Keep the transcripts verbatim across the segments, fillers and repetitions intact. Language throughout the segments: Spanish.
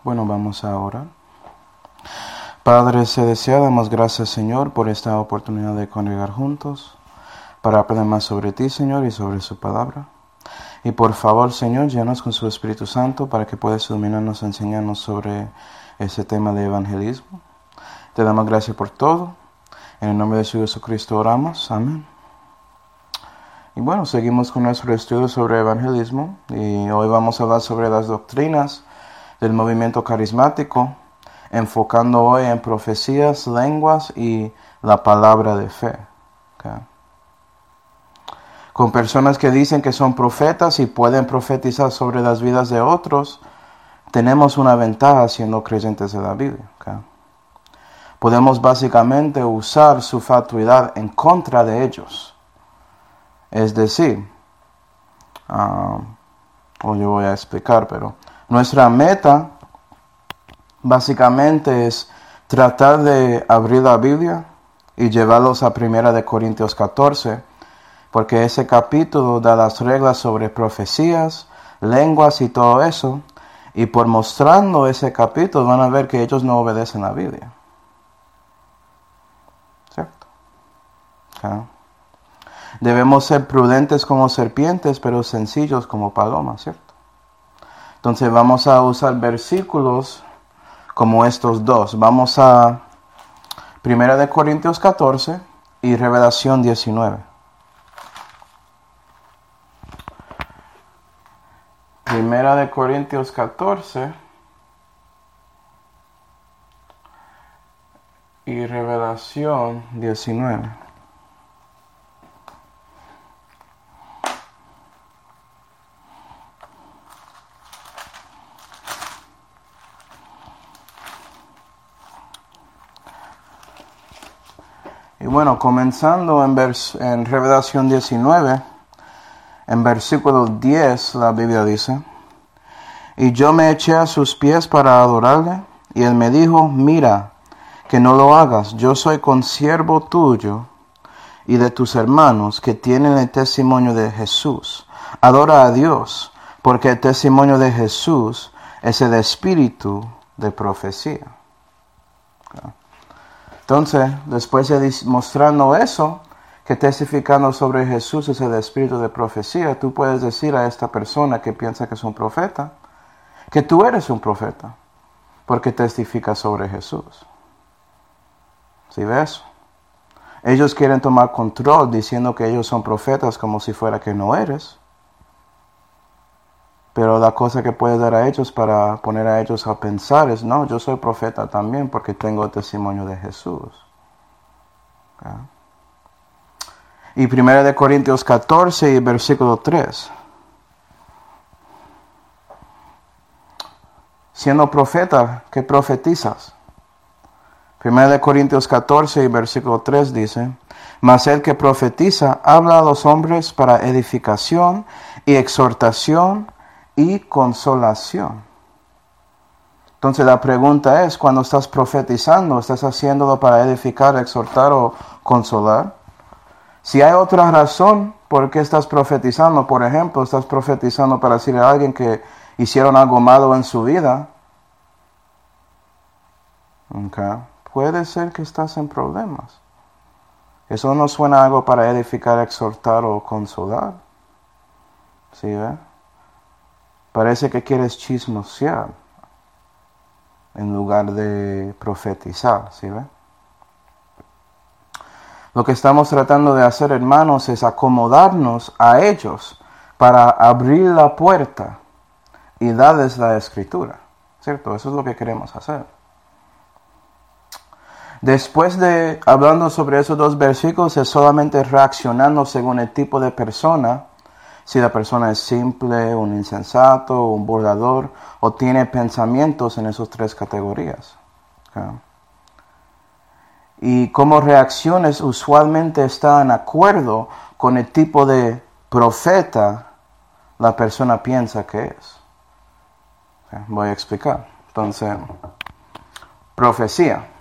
Bueno, vamos a orar. Padre celestial, damos gracias, Señor, por esta oportunidad de congregar juntos para aprender más sobre ti, Señor, y sobre su palabra. Y por favor, Señor, llénanos con su Espíritu Santo para que puedas iluminarnos y enseñarnos sobre ese tema de evangelismo. Te damos gracias por todo. En el nombre de Jesucristo oramos. Amén. Y bueno, seguimos con nuestro estudio sobre evangelismo. Y hoy vamos a hablar sobre las doctrinas del movimiento carismático, enfocando hoy en profecías, lenguas y la palabra de fe. Okay. Con personas que dicen que son profetas y pueden profetizar sobre las vidas de otros, tenemos una ventaja siendo creyentes de la Biblia. Okay. Podemos básicamente usar su fatuidad en contra de ellos. Es decir, uh, o yo voy a explicar, pero nuestra meta básicamente es tratar de abrir la Biblia y llevarlos a Primera de Corintios catorce, porque ese capítulo da las reglas sobre profecías, lenguas y todo eso, y por mostrando ese capítulo van a ver que ellos no obedecen la Biblia. ¿Cierto? Okay. Debemos ser prudentes como serpientes, pero sencillos como palomas, ¿cierto? Entonces vamos a usar versículos como estos dos. Vamos a Primera de Corintios catorce y Revelación diecinueve. Primera de Corintios catorce y Revelación diecinueve. Y bueno, comenzando en, vers- en Revelación diecinueve, en versículo diez, la Biblia dice: Y yo me eché a sus pies para adorarle, y él me dijo: Mira, que no lo hagas, yo soy consiervo tuyo y de tus hermanos que tienen el testimonio de Jesús. Adora a Dios, porque el testimonio de Jesús es el espíritu de profecía. Entonces, después de mostrando eso, que testificando sobre Jesús es el espíritu de profecía, tú puedes decir a esta persona que piensa que es un profeta, que tú eres un profeta, porque testificas sobre Jesús. ¿Sí ves? Ellos quieren tomar control diciendo que ellos son profetas como si fuera que no eres. Pero la cosa que puedes dar a ellos para poner a ellos a pensar es: no, yo soy profeta también porque tengo el testimonio de Jesús. ¿Okay? Y Primera de Corintios catorce y versículo tres. Siendo profeta, ¿qué profetizas? Primera de Corintios catorce y versículo tres dice: Mas el que profetiza habla a los hombres para edificación y exhortación y consolación. Entonces la pregunta es, cuando estás profetizando, ¿estás haciéndolo para edificar, exhortar o consolar? Si hay otra razón por qué estás profetizando, por ejemplo, estás profetizando para decirle a alguien que hicieron algo malo en su vida, okay, puede ser que estás en problemas. Eso no suena a algo para edificar, exhortar o consolar. ¿Sí ve? Parece que quieres chismosear en lugar de profetizar, ¿sí ve? Lo que estamos tratando de hacer, hermanos, es acomodarnos a ellos para abrir la puerta y darles la escritura, ¿cierto? Eso es lo que queremos hacer. Después de hablando sobre esos dos versículos, es solamente reaccionando según el tipo de persona. Si la persona es simple, un insensato, un burlador, o tiene pensamientos en esas tres categorías. Okay. Y como reacciones usualmente están en acuerdo con el tipo de profeta la persona piensa que es. Okay. Voy a explicar. Entonces, profecía.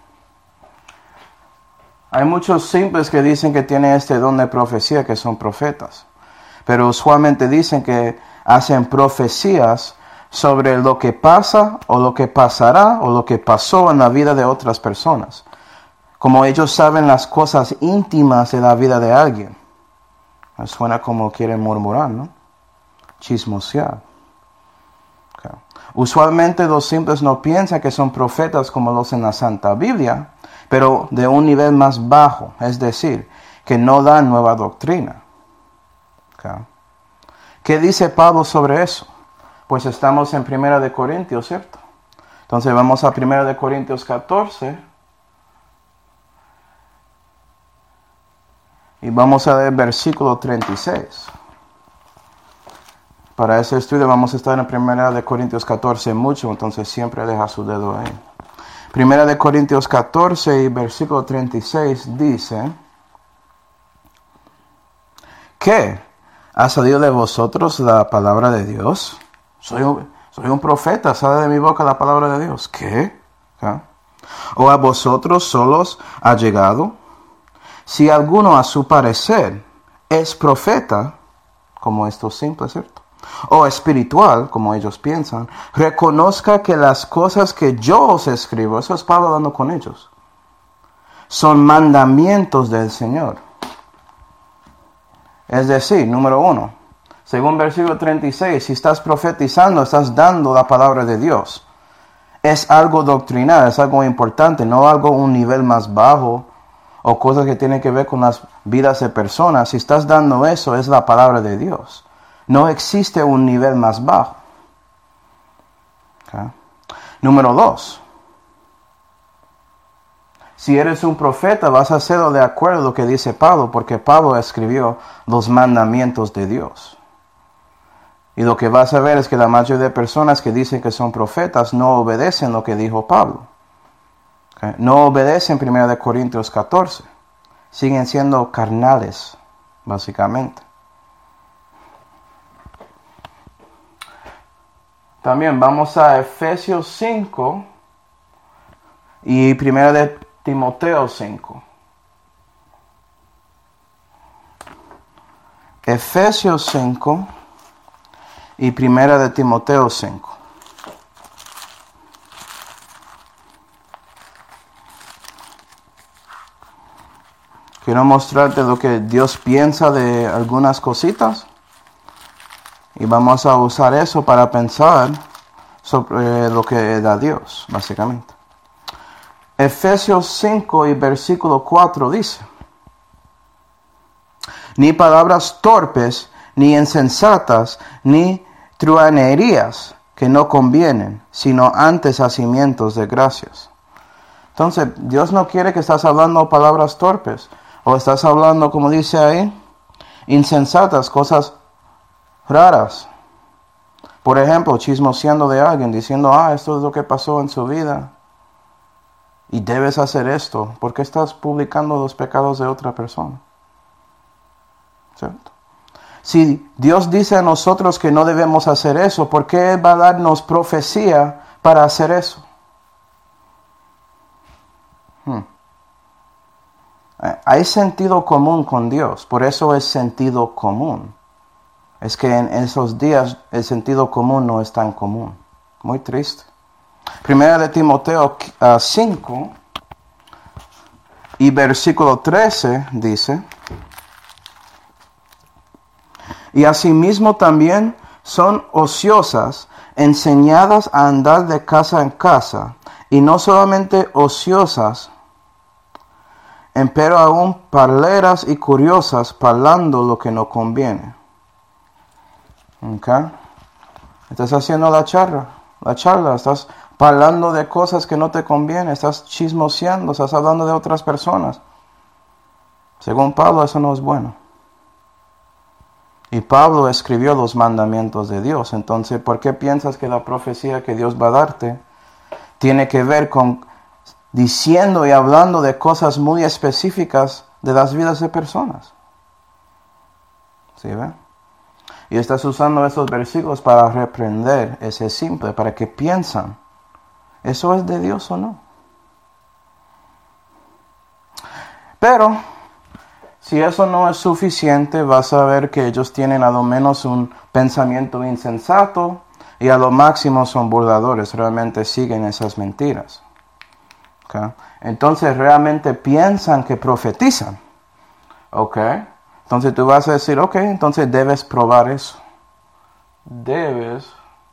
Hay muchos simples que dicen que tienen este don de profecía, que son profetas. Pero usualmente dicen que hacen profecías sobre lo que pasa o lo que pasará o lo que pasó en la vida de otras personas. Como ellos saben las cosas íntimas de la vida de alguien. Suena como quieren murmurar, ¿no? Chismosear. Okay. Usualmente los simples no piensan que son profetas como los en la Santa Biblia, pero de un nivel más bajo, es decir, que no dan nueva doctrina. Okay. ¿Qué dice Pablo sobre eso? Pues estamos en Primera de Corintios, ¿cierto? Entonces vamos a Primera de Corintios catorce. Y vamos a leer versículo treinta y seis. Para ese estudio vamos a estar en Primera de Corintios catorce mucho, entonces siempre deja su dedo ahí. Primera de Corintios catorce y versículo treinta y seis dice: ¿qué? ¿Ha salido de vosotros la palabra de Dios? Soy un, soy un profeta, sale de mi boca la palabra de Dios. ¿Qué? ¿Ah? ¿O a vosotros solos ha llegado? Si alguno a su parecer es profeta, como estos simples, ¿cierto? O espiritual, como ellos piensan, reconozca que las cosas que yo os escribo, eso es Pablo hablando con ellos, son mandamientos del Señor. Es decir, número uno, según versículo treinta y seis, si estás profetizando, estás dando la palabra de Dios. Es algo doctrinal, es algo importante, no algo un nivel más bajo o cosas que tienen que ver con las vidas de personas. Si estás dando eso, es la palabra de Dios. No existe un nivel más bajo. Okay. Número dos. Si eres un profeta, vas a hacerlo de acuerdo a lo que dice Pablo, porque Pablo escribió los mandamientos de Dios. Y lo que vas a ver es que la mayoría de personas que dicen que son profetas no obedecen lo que dijo Pablo. Okay. No obedecen primero de Corintios catorce. Siguen siendo carnales, básicamente. También vamos a Efesios cinco y primero de Timoteo cinco. Efesios cinco y primera de Timoteo cinco. Quiero mostrarte lo que Dios piensa de algunas cositas. Y vamos a usar eso para pensar sobre lo que da Dios, básicamente. Efesios cinco y versículo cuatro dice: ni palabras torpes, ni insensatas, ni truhanerías que no convienen, sino antes hacimientos de gracias. Entonces, Dios no quiere que estás hablando palabras torpes, o estás hablando, como dice ahí, insensatas, cosas raras. Por ejemplo, chismoseando de alguien, diciendo, ah, esto es lo que pasó en su vida. Y debes hacer esto. ¿Por qué estás publicando los pecados de otra persona? ¿Cierto? Si Dios dice a nosotros que no debemos hacer eso, ¿por qué va a darnos profecía para hacer eso? Hmm. Hay sentido común con Dios, por eso es sentido común. Es que en esos días el sentido común no es tan común. Muy triste. Primera de Timoteo uh, cinco y versículo trece dice: y asimismo también son ociosas, enseñadas a andar de casa en casa, y no solamente ociosas, empero aún parleras y curiosas, parlando lo que no conviene. Okay. Estás haciendo la charla, la charla, estás hablando de cosas que no te convienen, estás chismoseando, estás hablando de otras personas. Según Pablo, eso no es bueno. Y Pablo escribió los mandamientos de Dios. Entonces, ¿por qué piensas que la profecía que Dios va a darte tiene que ver con diciendo y hablando de cosas muy específicas de las vidas de personas? ¿Sí ven? Y estás usando esos versículos para reprender ese simple, para que piensan, ¿eso es de Dios o no? Pero, si eso no es suficiente, vas a ver que ellos tienen a lo menos un pensamiento insensato, y a lo máximo son burladores, realmente siguen esas mentiras. ¿Okay? Entonces realmente piensan que profetizan. ¿Ok? Entonces tú vas a decir, ok, entonces debes probar eso. Debes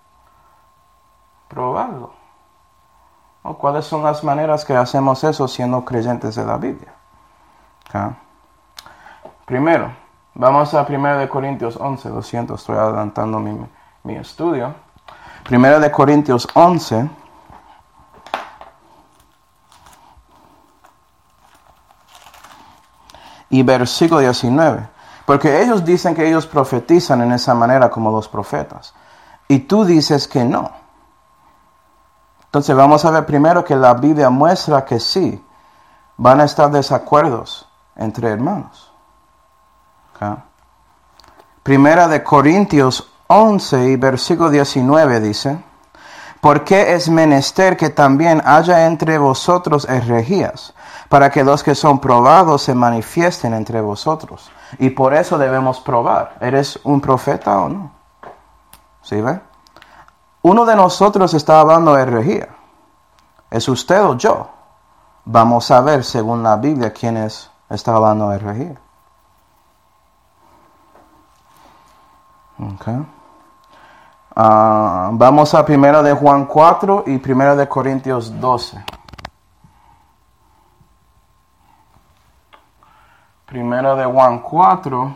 probarlo. ¿O cuáles son las maneras que hacemos eso siendo creyentes de la Biblia? ¿Okay? Primero, vamos a primero de Corintios once. Lo siento, estoy adelantando mi, mi estudio. primero de Corintios once. Y versículo diecinueve. Porque ellos dicen que ellos profetizan en esa manera como los profetas. Y tú dices que no. Entonces vamos a ver primero que la Biblia muestra que sí. Van a estar desacuerdos entre hermanos. ¿Okay? Primera de Corintios once y versículo diecinueve dice. Porque es menester que también haya entre vosotros herejías, para que los que son probados se manifiesten entre vosotros. Y por eso debemos probar. ¿Eres un profeta o no? ¿Sí ve? Uno de nosotros está hablando de herejía. ¿Es usted o yo? Vamos a ver según la Biblia quién es, está hablando de herejía. Okay. Uh, vamos a primero de Juan cuatro y primero de Corintios doce. Primero de Juan cuatro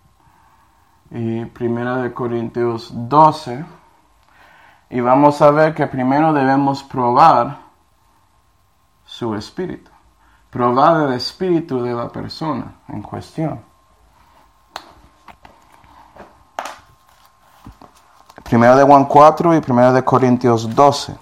y primero de Corintios doce. Y vamos a ver que primero debemos probar su espíritu. Probar el espíritu de la persona en cuestión. Primero de Juan cuatro y primero de Corintios doce.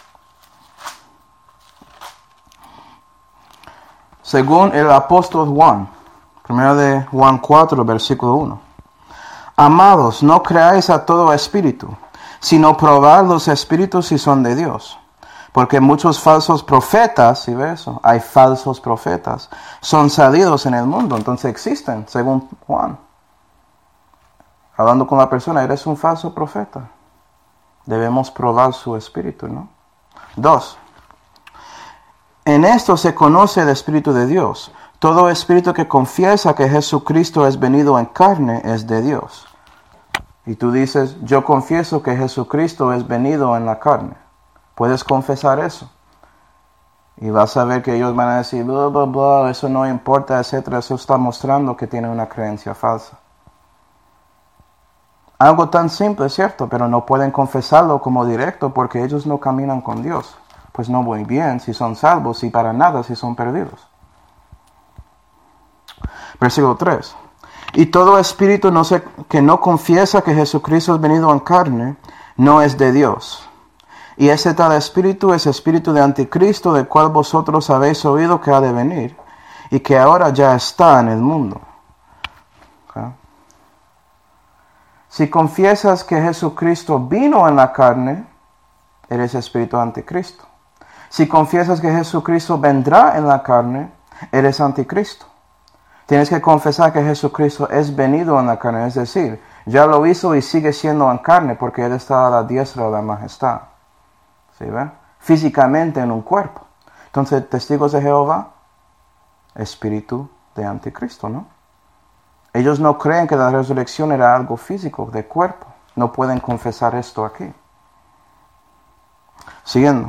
Según el apóstol Juan, primero de Juan cuatro, versículo uno. Amados, no creáis a todo espíritu, sino probad los espíritus si son de Dios. Porque muchos falsos profetas, ¿sí ves eso? Hay falsos profetas, son salidos en el mundo, entonces existen, según Juan. Hablando con la persona, eres un falso profeta. Debemos probar su espíritu, ¿no? Dos. En esto se conoce el Espíritu de Dios. Todo espíritu que confiesa que Jesucristo es venido en carne es de Dios. Y tú dices, yo confieso que Jesucristo es venido en la carne. ¿Puedes confesar eso? Y vas a ver que ellos van a decir, bla, bla, bla, eso no importa, etcétera. Eso está mostrando que tienen una creencia falsa. Algo tan simple, ¿cierto? Pero no pueden confesarlo como directo porque ellos no caminan con Dios. Pues no muy bien si son salvos y para nada si son perdidos. Versículo tres. Y todo espíritu no se, que no confiesa que Jesucristo es venido en carne, no es de Dios. Y ese tal espíritu es espíritu de anticristo, del cual vosotros habéis oído que ha de venir, y que ahora ya está en el mundo. ¿Okay? Si confiesas que Jesucristo vino en la carne, eres espíritu anticristo. Si confiesas que Jesucristo vendrá en la carne, eres anticristo. Tienes que confesar que Jesucristo es venido en la carne, es decir, ya lo hizo y sigue siendo en carne porque Él está a la diestra de la majestad. ¿Sí ve? Físicamente en un cuerpo. Entonces, testigos de Jehová, espíritu de anticristo, ¿no? Ellos no creen que la resurrección era algo físico, de cuerpo. No pueden confesar esto aquí. Siguiendo.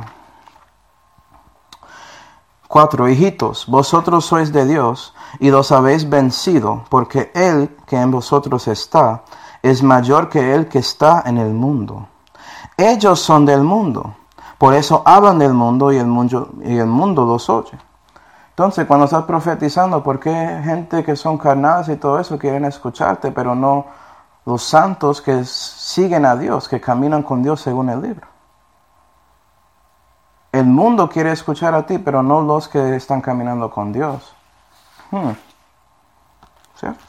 Cuatro, hijitos, vosotros sois de Dios y los habéis vencido, porque Él que en vosotros está es mayor que el que está en el mundo. Ellos son del mundo, por eso hablan del mundo y el mundo, y el mundo los oye. Entonces, cuando estás profetizando, ¿por qué gente que son carnales y todo eso quieren escucharte, pero no los santos que siguen a Dios, que caminan con Dios según el libro? El mundo quiere escuchar a ti, pero no los que están caminando con Dios. Hmm. ¿Cierto?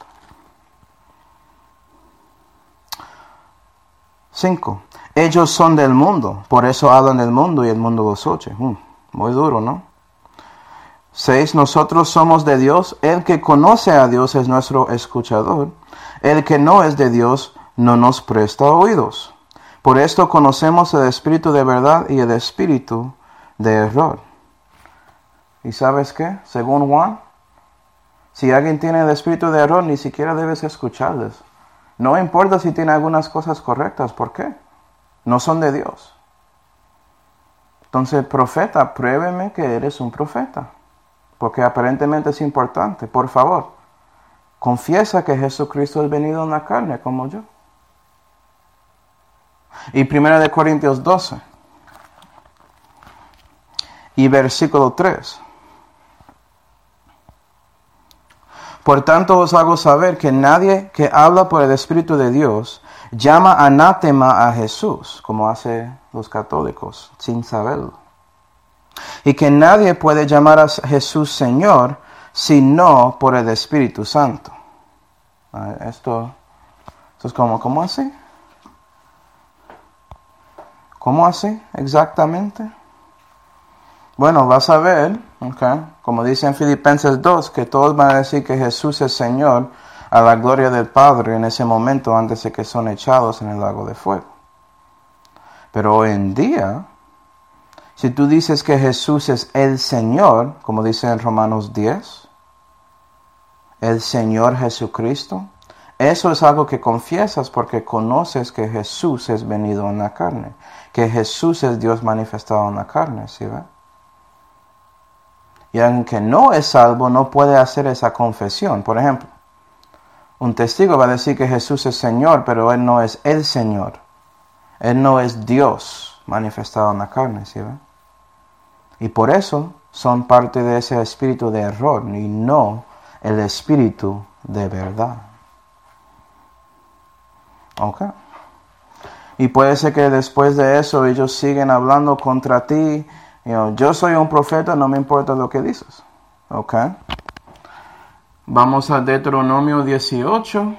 Cinco. Ellos son del mundo, por eso hablan del mundo y el mundo los oye. Hmm. Muy duro, ¿no? Seis. Nosotros somos de Dios. El que conoce a Dios es nuestro escuchador. El que no es de Dios no nos presta oídos. Por esto conocemos el espíritu de verdad y el espíritu de error. ¿Y sabes qué? Según Juan, si alguien tiene el espíritu de error, ni siquiera debes escucharles. No importa si tiene algunas cosas correctas. ¿Por qué? No son de Dios. Entonces, profeta, pruébeme que eres un profeta. Porque aparentemente es importante. Por favor, confiesa que Jesucristo es venido en la carne como yo. Y primera de Corintios doce. Y versículo tres. Por tanto os hago saber que nadie que habla por el Espíritu de Dios llama anátema a Jesús, como hacen los católicos, sin saberlo. Y que nadie puede llamar a Jesús Señor, sino por el Espíritu Santo. Esto, esto es como, ¿cómo así? ¿Cómo así exactamente? Bueno, vas a ver, okay, como dice en Filipenses dos, que todos van a decir que Jesús es Señor a la gloria del Padre en ese momento antes de que son echados en el lago de fuego. Pero hoy en día, si tú dices que Jesús es el Señor, como dice en Romanos diez, el Señor Jesucristo, eso es algo que confiesas porque conoces que Jesús es venido en la carne, que Jesús es Dios manifestado en la carne, ¿sí ve? Y aunque no es salvo, no puede hacer esa confesión. Por ejemplo, un testigo va a decir que Jesús es Señor, pero Él no es el Señor. Él no es Dios manifestado en la carne, ¿sí ve? Y por eso son parte de ese espíritu de error y no el espíritu de verdad. Ok. Y puede ser que después de eso ellos siguen hablando contra ti. You know, yo soy un profeta, no me importa lo que dices. Ok. Vamos a Deuteronomio dieciocho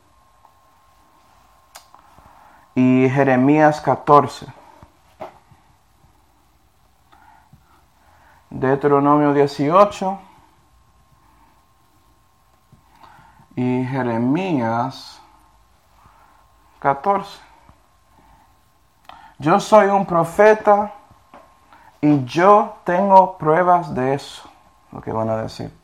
y Jeremías catorce. Deuteronomio dieciocho y Jeremías catorce. Yo soy un profeta y yo tengo pruebas de eso, lo que van a decirte.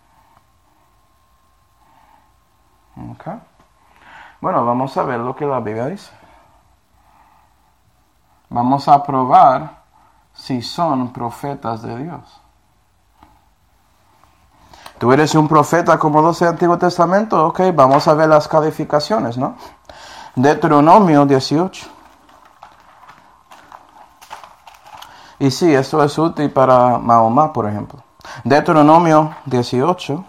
Okay. Bueno, vamos a ver lo que la Biblia dice. Vamos a probar si son profetas de Dios. ¿Tú eres un profeta como los del Antiguo Testamento? Ok, vamos a ver las calificaciones, ¿no? Deuteronomio dieciocho. Y sí, esto es útil para Mahoma, por ejemplo. Deuteronomio dieciocho.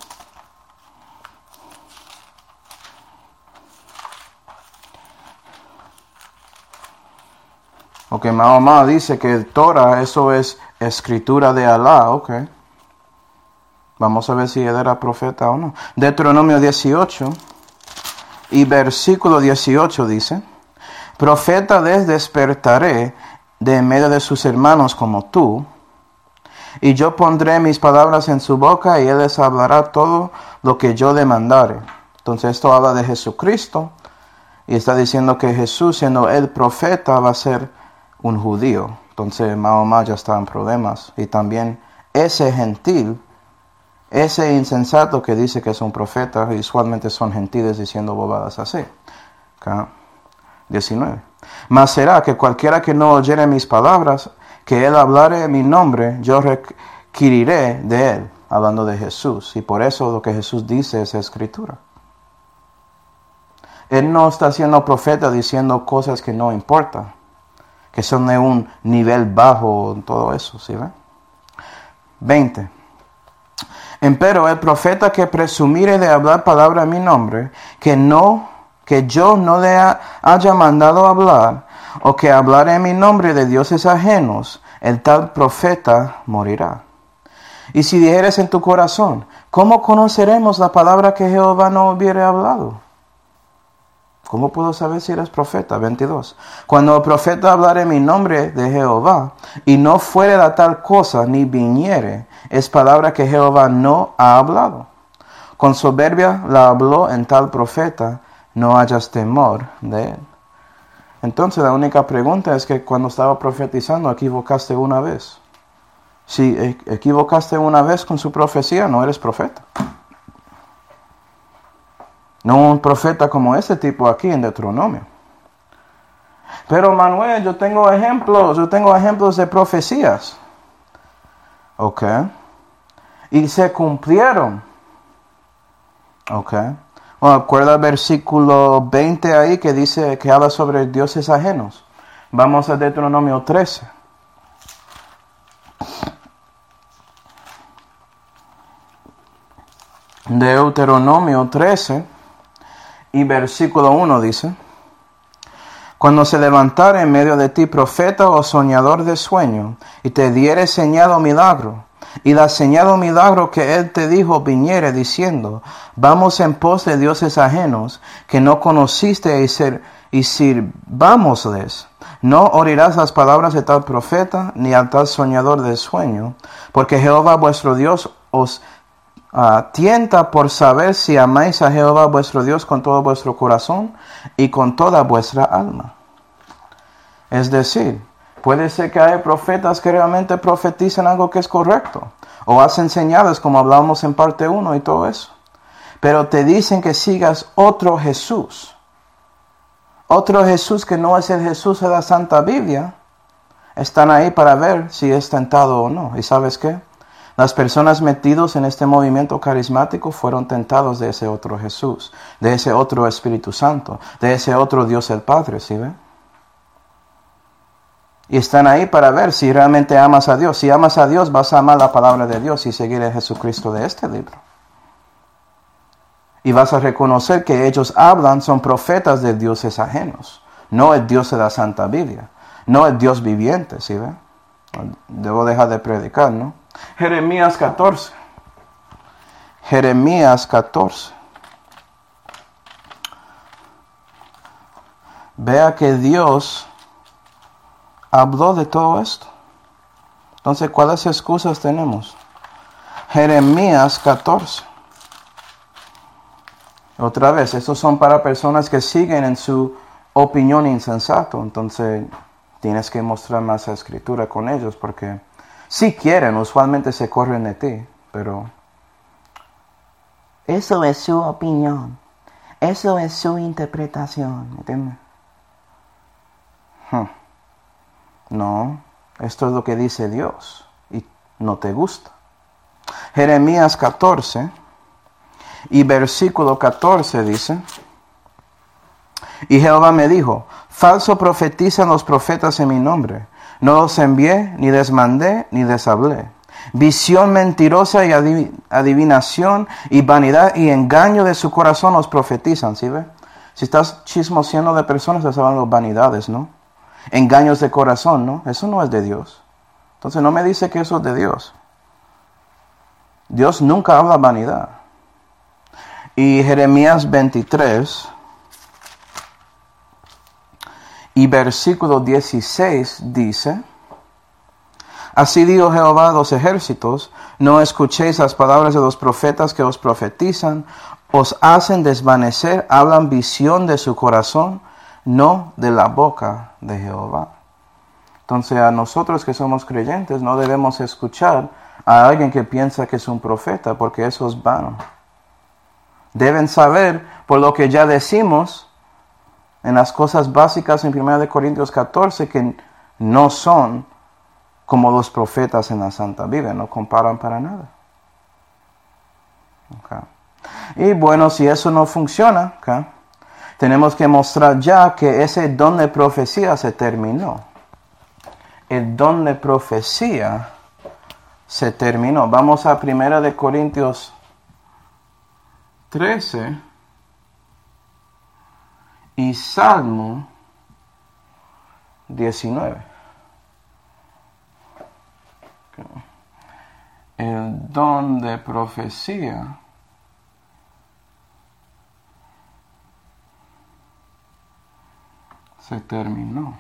Ok, Mahoma dice que el Torah, eso es escritura de Alá, ok. Vamos a ver si él era profeta o no. Deuteronomio dieciocho y versículo dieciocho dice: Profeta les despertaré de en medio de sus hermanos como tú, y yo pondré mis palabras en su boca y él les hablará todo lo que yo le mandare. Entonces esto habla de Jesucristo y está diciendo que Jesús, siendo el profeta, va a ser un judío. Entonces Mahoma ya está en problemas. Y también ese gentil, ese insensato que dice que es un profeta, y usualmente son gentiles diciendo bobadas así. Okay. diecinueve. Mas será que cualquiera que no oyere mis palabras, que él hablare en mi nombre, yo requiriré de él, hablando de Jesús. Y por eso lo que Jesús dice es escritura. Él no está siendo profeta diciendo cosas que no importan, que son de un nivel bajo en todo eso, ¿sí ven? veinte. Empero el profeta que presumire de hablar palabra en mi nombre, que no, que yo no le ha, haya mandado hablar, o que hablare en mi nombre de dioses ajenos, el tal profeta morirá. Y si dijeres en tu corazón, ¿cómo conoceremos la palabra que Jehová no hubiere hablado? ¿Cómo puedo saber si eres profeta? veintidós. Cuando el profeta hablare en mi nombre de Jehová, y no fuere la tal cosa, ni viniere, es palabra que Jehová no ha hablado. Con soberbia la habló en tal profeta, no hayas temor de él. Entonces la única pregunta es que cuando estaba profetizando equivocaste una vez. Si equivocaste una vez con su profecía, no eres profeta. No un profeta como este tipo aquí en Deuteronomio. Pero Manuel, yo tengo ejemplos, yo tengo ejemplos de profecías. Ok. Y se cumplieron. Ok. Bueno, acuerda el versículo veinte ahí que dice, que habla sobre dioses ajenos. Vamos a Deuteronomio trece. Deuteronomio trece y versículo uno dice: Cuando se levantare en medio de ti profeta o soñador de sueño, y te diere señal o milagro, y la señal o milagro que él te dijo viniere diciendo, vamos en pos de dioses ajenos, que no conociste y, ser, y sirvámosles, no oirás las palabras de tal profeta, ni a tal soñador de sueño, porque Jehová vuestro Dios os Uh, tienta por saber si amáis a Jehová vuestro Dios con todo vuestro corazón y con toda vuestra alma. Es decir, puede ser que hay profetas que realmente profetizan algo que es correcto, o hacen señales como hablábamos en parte uno y todo eso, pero te dicen que sigas otro Jesús, otro Jesús que no es el Jesús de la Santa Biblia. Están ahí para ver si es tentado o no. ¿Y sabes qué? Las personas metidos en este movimiento carismático fueron tentados de ese otro Jesús, de ese otro Espíritu Santo, de ese otro Dios el Padre, ¿sí ven? Y están ahí para ver si realmente amas a Dios. Si amas a Dios, vas a amar la palabra de Dios y seguir a Jesucristo de este libro. Y vas a reconocer que ellos hablan, son profetas de dioses ajenos, no el Dios de la Santa Biblia, no el Dios viviente, ¿sí ven? Debo dejar de predicar, ¿no? Jeremías catorce. Jeremías catorce. Vea que Dios habló de todo esto. Entonces, ¿cuáles excusas tenemos? Jeremías catorce. Otra vez, estos son para personas que siguen en su opinión insensato. Entonces, tienes que mostrar más la escritura con ellos porque si quieren, usualmente se corren de ti, pero eso es su opinión, eso es su interpretación, ¿entiendes? Hmm. No, esto es lo que dice Dios y no te gusta. Jeremías catorce y versículo catorce dice: Y Jehová me dijo, falso profetizan los profetas en mi nombre. No los envié, ni les mandé, ni les hablé. Visión mentirosa y adivinación y vanidad y engaño de su corazón los profetizan, ¿sí ve? Si estás chismoseando de personas, estás hablando de vanidades, ¿no? Engaños de corazón, ¿no? Eso no es de Dios. Entonces no me dice que eso es de Dios. Dios nunca habla vanidad. Y Jeremías veintitrés y versículo dieciséis dice: Así dijo Jehová a los ejércitos, no escuchéis las palabras de los profetas que os profetizan, os hacen desvanecer, hablan visión de su corazón, no de la boca de Jehová. Entonces a nosotros que somos creyentes no debemos escuchar a alguien que piensa que es un profeta, porque eso es vano. Deben saber, por lo que ya decimos en las cosas básicas en primera de Corintios catorce, que no son como los profetas en la Santa Biblia, no comparan para nada. Okay. Y bueno, si eso no funciona, okay, tenemos que mostrar ya que ese don de profecía se terminó. El don de profecía se terminó. Vamos a primera de Corintios trece y Salmo diecinueve. El don de profecía se terminó.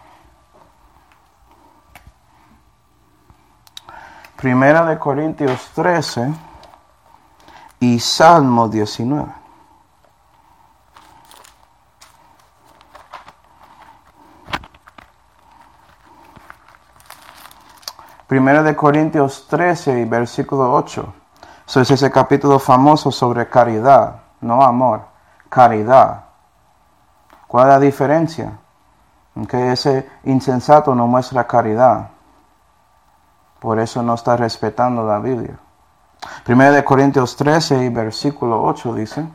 Primera de Corintios trece y Salmo diecinueve. Primera de Corintios trece y versículo ocho. Eso es ese capítulo famoso sobre caridad, no amor, caridad. ¿Cuál es la diferencia? Que ese insensato no muestra caridad. Por eso no está respetando la Biblia. Primera de Corintios trece y versículo ocho dice: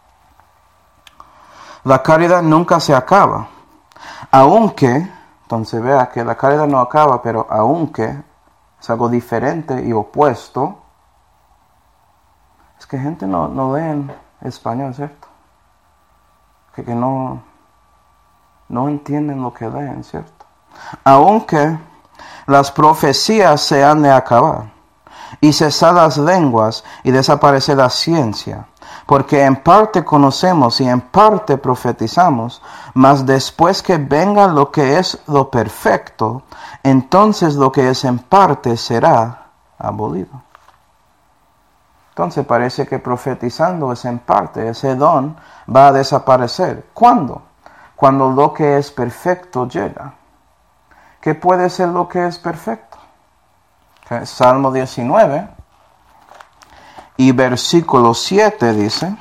la caridad nunca se acaba, aunque, entonces vea que la caridad no acaba, pero aunque es algo diferente y opuesto. Es que gente no, no lee en español, ¿cierto? Que, que no, no entienden lo que leen, ¿cierto? Aunque las profecías se han de acabar, y cesar las lenguas, y desaparecer la ciencia, porque en parte conocemos y en parte profetizamos, mas después que venga lo que es lo perfecto, entonces lo que es en parte será abolido. Entonces parece que profetizando es en parte, ese don va a desaparecer. ¿Cuándo? Cuando lo que es perfecto llega. ¿Qué puede ser lo que es perfecto? Okay. Salmo diecinueve y versículo siete dice: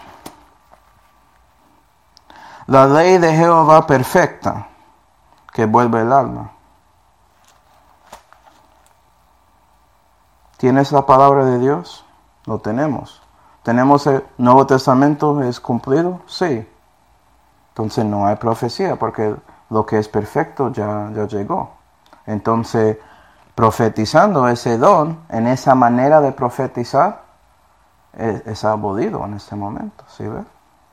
la ley de Jehová perfecta, que vuelve el alma. ¿Tienes la palabra de Dios? Lo tenemos. ¿Tenemos el Nuevo Testamento? ¿Es cumplido? Sí. Entonces no hay profecía, porque lo que es perfecto ya, ya llegó. Entonces, profetizando ese don, en esa manera de profetizar, es, es abolido en este momento. ¿Sí ves?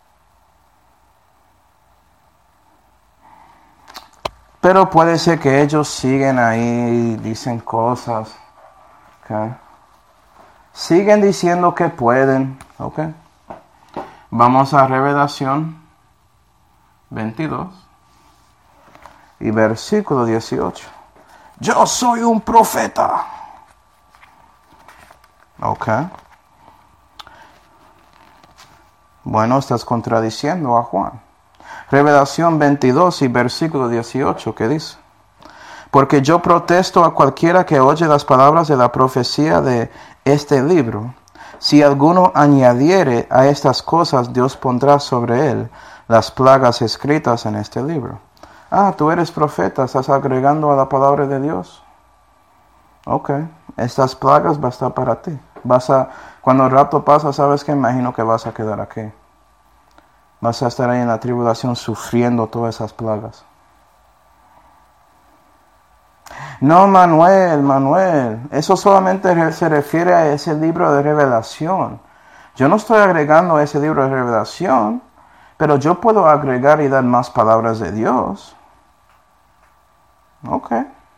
Pero puede ser que ellos siguen ahí, dicen cosas, ¿ok? Siguen diciendo que pueden, ¿ok? Vamos a Revelación veintidós y versículo dieciocho. Yo soy un profeta. ¿Ok? Bueno, estás contradiciendo a Juan. Revelación veintidós y versículo dieciocho, ¿qué dice? Porque yo protesto a cualquiera que oye las palabras de la profecía de este libro. Si alguno añadiere a estas cosas, Dios pondrá sobre él las plagas escritas en este libro. Ah, tú eres profeta, estás agregando a la palabra de Dios. Ok, estas plagas van a estar para ti. Vas a, cuando el rato pasa, ¿sabes qué? Imagino que vas a quedar aquí. Vas a estar ahí en la tribulación sufriendo todas esas plagas. No, Manuel, Manuel, eso solamente se refiere a ese libro de Revelación. Yo no estoy agregando a ese libro de Revelación, pero yo puedo agregar y dar más palabras de Dios. Ok.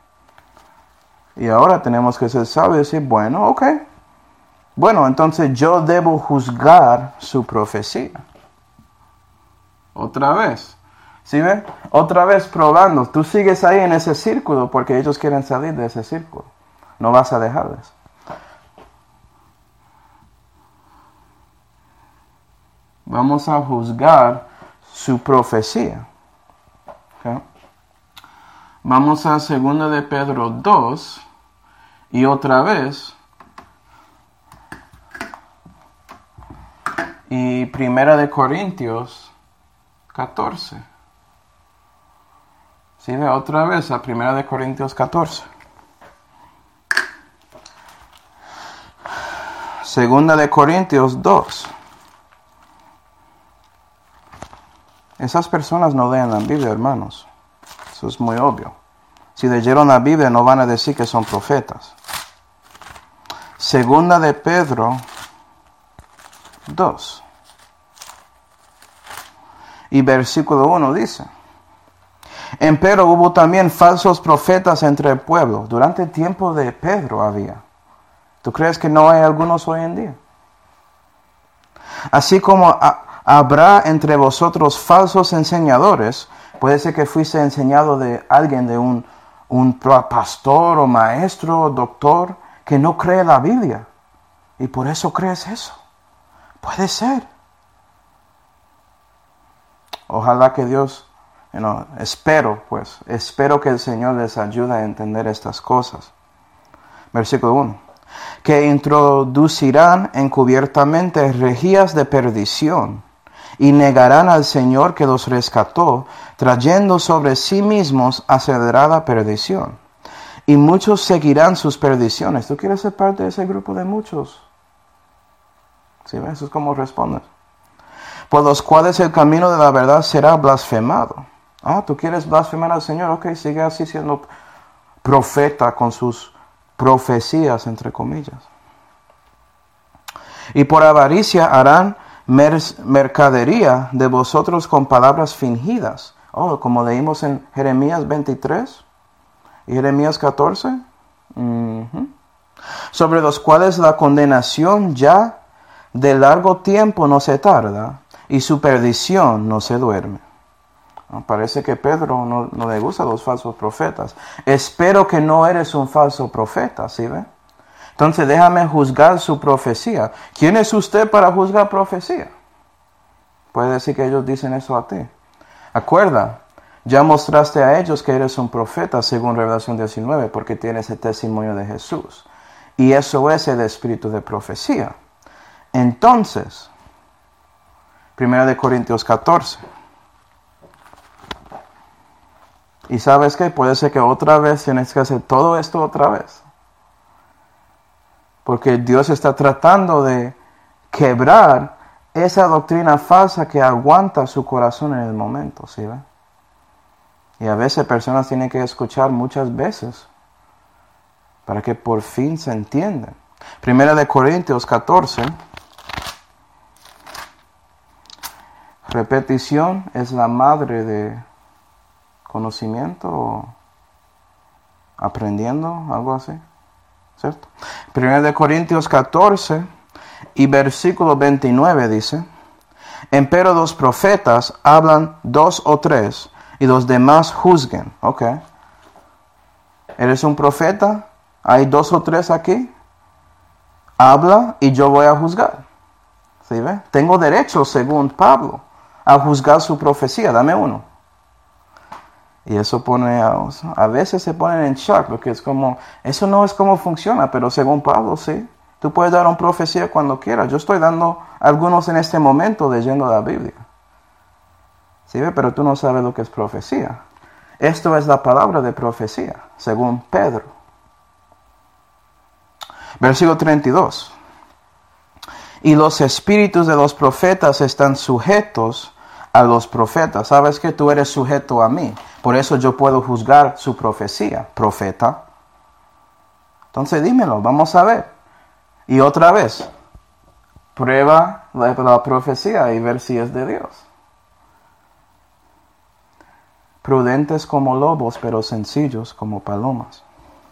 Y ahora tenemos que ser sabios y decir, bueno, ok. Bueno, entonces yo debo juzgar su profecía. Otra vez. ¿Sí ven? Otra vez probando. Tú sigues ahí en ese círculo porque ellos quieren salir de ese círculo. No vas a dejarles. Vamos a juzgar su profecía. ¿Okay? Vamos a segunda de Pedro dos. Y otra vez. Y primera de Corintios catorce. ¿Sí ve? Otra vez a primera de Corintios catorce. Segunda de Corintios dos. Esas personas no leen la Biblia, hermanos. Eso es muy obvio. Si leyeron la Biblia no van a decir que son profetas. Segunda de Pedro dos. Y versículo uno dice: empero hubo también falsos profetas entre el pueblo. Durante el tiempo de Pedro había. ¿Tú crees que no hay algunos hoy en día? Así como a, habrá entre vosotros falsos enseñadores. Puede ser que fuiste enseñado de alguien, de un, un pastor o maestro o doctor que no cree la Biblia. Y por eso crees eso. Puede ser. Ojalá que Dios, you know, espero pues, espero que el Señor les ayude a entender estas cosas. Versículo uno. Que introducirán encubiertamente herejías de perdición y negarán al Señor que los rescató, trayendo sobre sí mismos acelerada perdición. Y muchos seguirán sus perdiciones. ¿Tú quieres ser parte de ese grupo de muchos? ¿Sí ves? Eso es como respondes. Por los cuales el camino de la verdad será blasfemado. Ah, ¿tú quieres blasfemar al Señor? Ok, sigue así siendo profeta con sus profecías, entre comillas. Y por avaricia harán mer- mercadería de vosotros con palabras fingidas. Oh, como leímos en Jeremías veintitrés y Jeremías catorce. Uh-huh. Sobre los cuales la condenación ya de largo tiempo no se tarda y su perdición no se duerme. Parece que Pedro no, no le gusta a los falsos profetas. Espero que no eres un falso profeta, ¿sí ve? Entonces déjame juzgar su profecía. ¿Quién es usted para juzgar profecía? Puede decir que ellos dicen eso a ti. Acuerda, ya mostraste a ellos que eres un profeta según Revelación diecinueve porque tienes el testimonio de Jesús. Y eso es el espíritu de profecía. Entonces, primero de Corintios catorce. Y sabes qué, puede ser que otra vez tienes que hacer todo esto otra vez. Porque Dios está tratando de quebrar esa doctrina falsa que aguanta su corazón en el momento, ¿sí ve? Y a veces personas tienen que escuchar muchas veces para que por fin se entiendan. Primera de Corintios catorce. Repetición es la madre de conocimiento o aprendiendo, algo así, ¿cierto? Primera de Corintios catorce y versículo veintinueve dice: empero los profetas hablan dos o tres y los demás juzguen. Ok. ¿Eres un profeta? ¿Hay dos o tres aquí? Habla y yo voy a juzgar. ¿Sí ve? Tengo derecho, según Pablo, a juzgar su profecía. Dame uno. Y eso pone, a, a veces se ponen en shock, porque es como, eso no es como funciona, pero según Pablo, sí. Tú puedes dar una profecía cuando quieras. Yo estoy dando algunos en este momento leyendo la Biblia. ¿Sí ve? Pero tú no sabes lo que es profecía. Esto es la palabra de profecía, según Pedro. Versículo treinta y dos. Y los espíritus de los profetas están sujetos a los profetas. ¿Sabes que tú eres sujeto a mí? Por eso yo puedo juzgar su profecía, profeta. Entonces dímelo, vamos a ver. Y otra vez, prueba la, la profecía y ver si es de Dios. Prudentes como lobos, pero sencillos como palomas.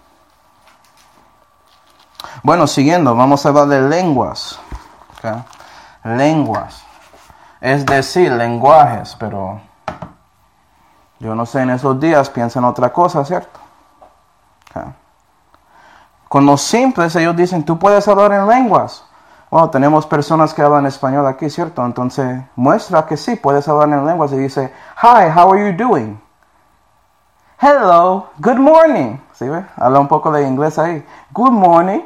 Bueno, siguiendo, vamos a hablar de lenguas. ¿Okay? Lenguas. Es decir, lenguajes, pero yo no sé, en esos días piensan otra cosa, ¿cierto? Okay. Con los simples, ellos dicen, tú puedes hablar en lenguas. Bueno, tenemos personas que hablan español aquí, ¿cierto? Entonces, muestra que sí, puedes hablar en lenguas y dice, hi, how are you doing? Hello, good morning. ¿Sí ve? Habla un poco de inglés ahí. Good morning.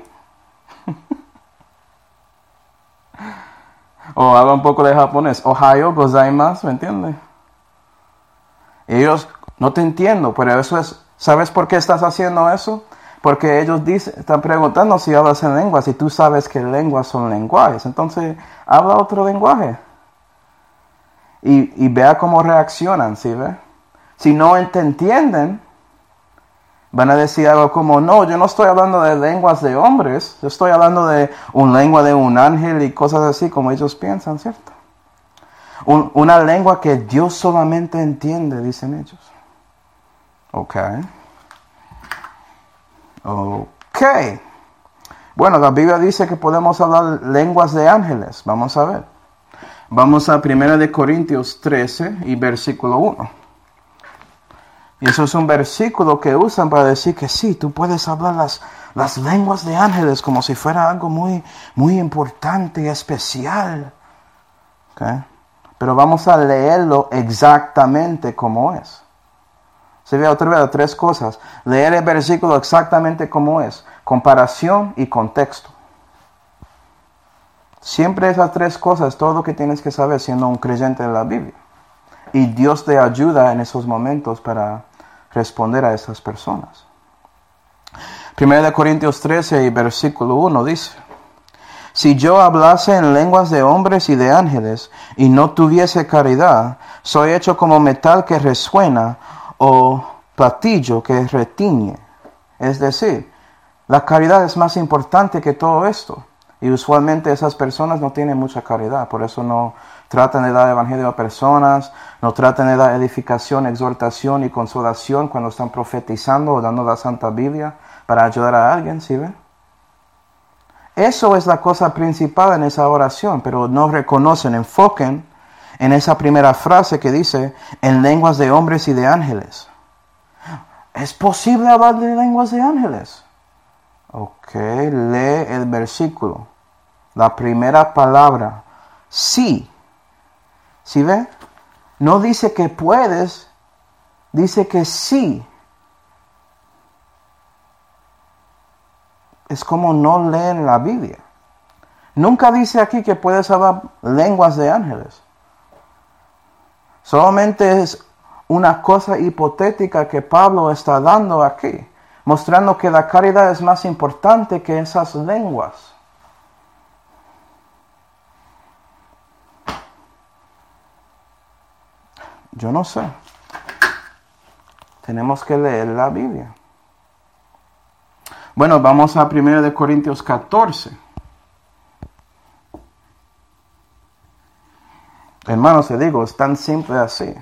O habla un poco de japonés. Ohayo gozaimasu, ¿me entiendes? Ellos, no te entiendo, pero eso es, ¿sabes por qué estás haciendo eso? Porque ellos dicen, están preguntando si hablas en lenguas y tú sabes que lenguas son lenguajes. Entonces, habla otro lenguaje. Y, y vea cómo reaccionan, ¿sí ve? Si no te entienden, van a decir algo como, no, yo no estoy hablando de lenguas de hombres, yo estoy hablando de una lengua de un ángel y cosas así como ellos piensan, ¿cierto? Un, una lengua que Dios solamente entiende, dicen ellos. Ok. Ok. Bueno, la Biblia dice que podemos hablar lenguas de ángeles. Vamos a ver. Vamos a primera de Corintios trece y versículo uno. Y eso es un versículo que usan para decir que sí, tú puedes hablar las, las lenguas de ángeles como si fuera algo muy, muy importante y especial. Okay. Pero vamos a leerlo exactamente como es. Se ve otra vez tres cosas. Leer el versículo exactamente como es. comparación y contexto. Siempre esas tres cosas, todo lo que tienes que saber siendo un creyente de la Biblia. Y Dios te ayuda en esos momentos para responder a esas personas. Primera de Corintios trece y versículo uno dice: si yo hablase en lenguas de hombres y de ángeles y no tuviese caridad, soy hecho como metal que resuena o platillo que retiñe. Es decir, la caridad es más importante que todo esto. Y usualmente esas personas no tienen mucha caridad, por eso no tratan de dar evangelio a personas, no tratan de dar edificación, exhortación y consolación cuando están profetizando o dando la Santa Biblia para ayudar a alguien, ¿sí ven? Eso es la cosa principal en esa oración, pero no reconocen, enfoquen en esa primera frase que dice, en lenguas de hombres y de ángeles. ¿Es posible hablar de lenguas de ángeles? Ok, lee el versículo. La primera palabra, sí. ¿Sí ve? No dice que puedes, dice que sí. Es como no leen la Biblia. Nunca dice aquí que puedes hablar lenguas de ángeles. Solamente es una cosa hipotética que Pablo está dando aquí, mostrando que la caridad es más importante que esas lenguas. Yo no sé. Tenemos que leer la Biblia. Bueno, vamos a primera de Corintios catorce. Hermanos, te digo, es tan simple así.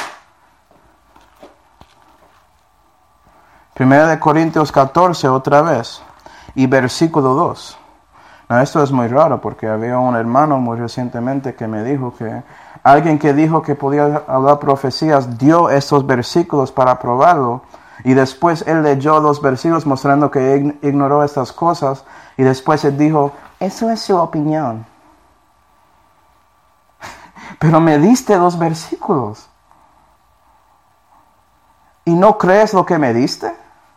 primera de Corintios catorce, otra vez, y versículo dos. No, esto es muy raro porque había un hermano muy recientemente que me dijo que alguien que dijo que podía hablar profecías dio estos versículos para probarlo y después él leyó los versículos mostrando que ignoró estas cosas y después él dijo, eso es su opinión. Pero me diste los versículos. ¿Y no crees lo que me diste?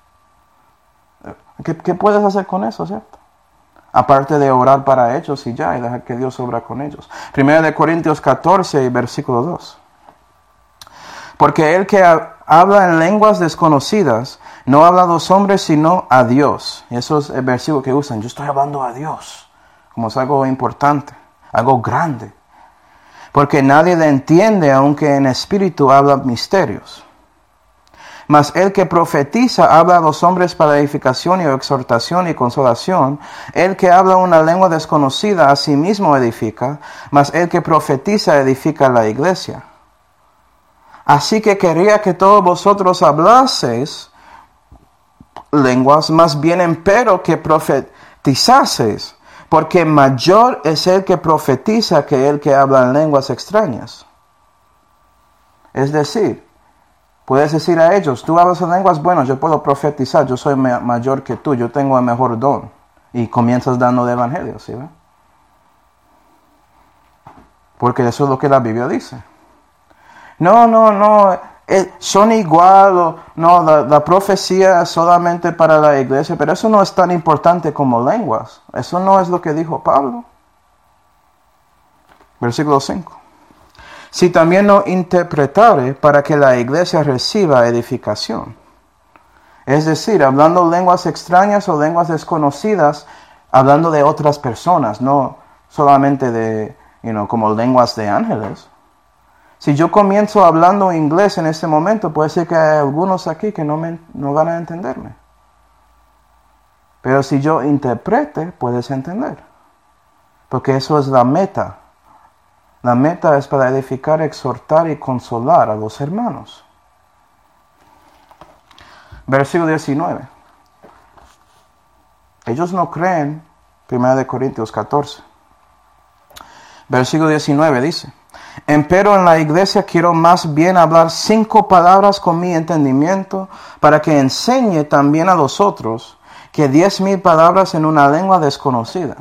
¿Qué, qué puedes hacer con eso, cierto? Aparte de orar para ellos y ya, y dejar que Dios obra con ellos. Primera de Corintios catorce, versículo dos. Porque el que habla en lenguas desconocidas, no habla a los hombres, sino a Dios. Y eso es el versículo que usan. Yo estoy hablando a Dios. Como es algo importante, algo grande. Porque nadie le entiende, aunque en espíritu habla misterios. Mas el que profetiza habla a los hombres para edificación y exhortación y consolación. El que habla una lengua desconocida a sí mismo edifica, mas el que profetiza edifica la iglesia. Así que quería que todos vosotros hablaseis lenguas, más bien empero que profetizaseis, porque mayor es el que profetiza que el que habla en lenguas extrañas. Es decir, puedes decir a ellos, tú hablas en lenguas, bueno, yo puedo profetizar, yo soy mayor que tú, yo tengo el mejor don. Y comienzas dando el evangelio, ¿sí ve? Porque eso es lo que la Biblia dice. No, no, no, eh, son igual, o, no, la, la profecía es solamente para la iglesia, pero eso no es tan importante como lenguas. Eso no es lo que dijo Pablo. Versículo cinco. Si también no interpretare para que la iglesia reciba edificación. Es decir, hablando lenguas extrañas o lenguas desconocidas, hablando de otras personas, no solamente de, you know, como lenguas de ángeles. Si yo comienzo hablando inglés en este momento, puede ser que hay algunos aquí que no, me, no van a entenderme. Pero si yo interprete, puedes entender. Porque eso es la meta. La meta es para edificar, exhortar y consolar a los hermanos. Versículo diecinueve. Ellos no creen, primera de Corintios catorce. Versículo diecinueve dice, empero en la iglesia quiero más bien hablar cinco palabras con mi entendimiento, para que enseñe también a los otros, que diez mil palabras en una lengua desconocida.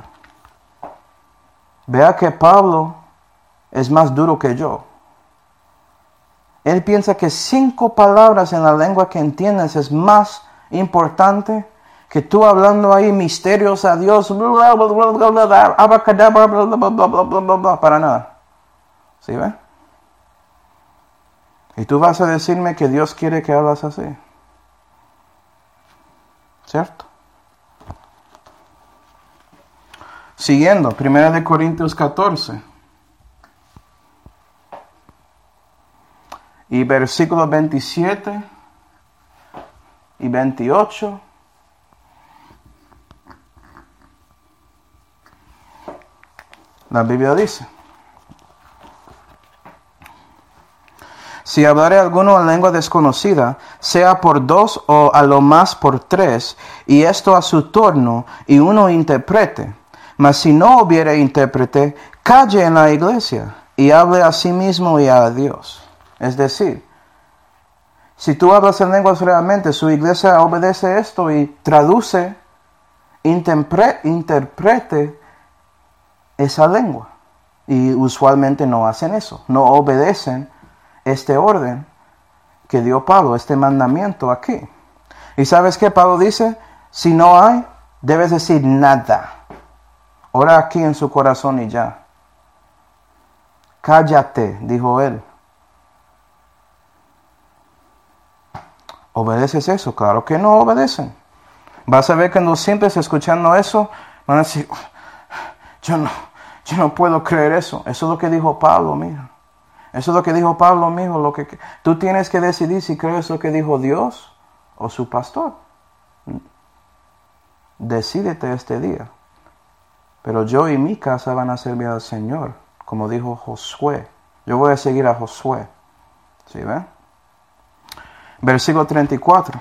Vea que Pablo es más duro que yo. Él piensa que cinco palabras en la lengua que entiendes es más importante que tú hablando ahí misterios a Dios, bla, bla, bla, bla, bla, bla, abacadabra, bla, bla, bla, bla, bla, bla, bla, bla, para nada. ¿Sí ve? Y tú vas a decirme que Dios quiere que hablas así. ¿Cierto? Siguiendo, primera de Corintios catorce. Y versículos veintisiete y veintiocho. La Biblia dice: si hablare alguno en lengua desconocida, sea por dos o a lo más por tres, y esto a su turno, y uno interprete. Mas si no hubiere intérprete, calle en la iglesia, y hable a sí mismo y a Dios. Es decir, si tú hablas en lenguas realmente, su iglesia obedece esto y traduce, interpre, interprete esa lengua. Y usualmente no hacen eso, no obedecen este orden que dio Pablo, este mandamiento aquí. ¿Y sabes qué Pablo dice? Si no hay, debes decir nada. Ora aquí en su corazón y ya. Cállate, dijo él. ¿Obedeces eso? Claro que no obedecen. Vas a ver que los simples escuchando eso van a decir, yo no, yo no puedo creer eso. Eso es lo que dijo Pablo, mira. Eso es lo que dijo Pablo, mijo. Lo que, tú tienes que decidir si crees lo que dijo Dios o su pastor. Decídete este día. Pero yo y mi casa van a servir al Señor, como dijo Josué. Yo voy a seguir a Josué. ¿Sí ven? Versículo treinta y cuatro.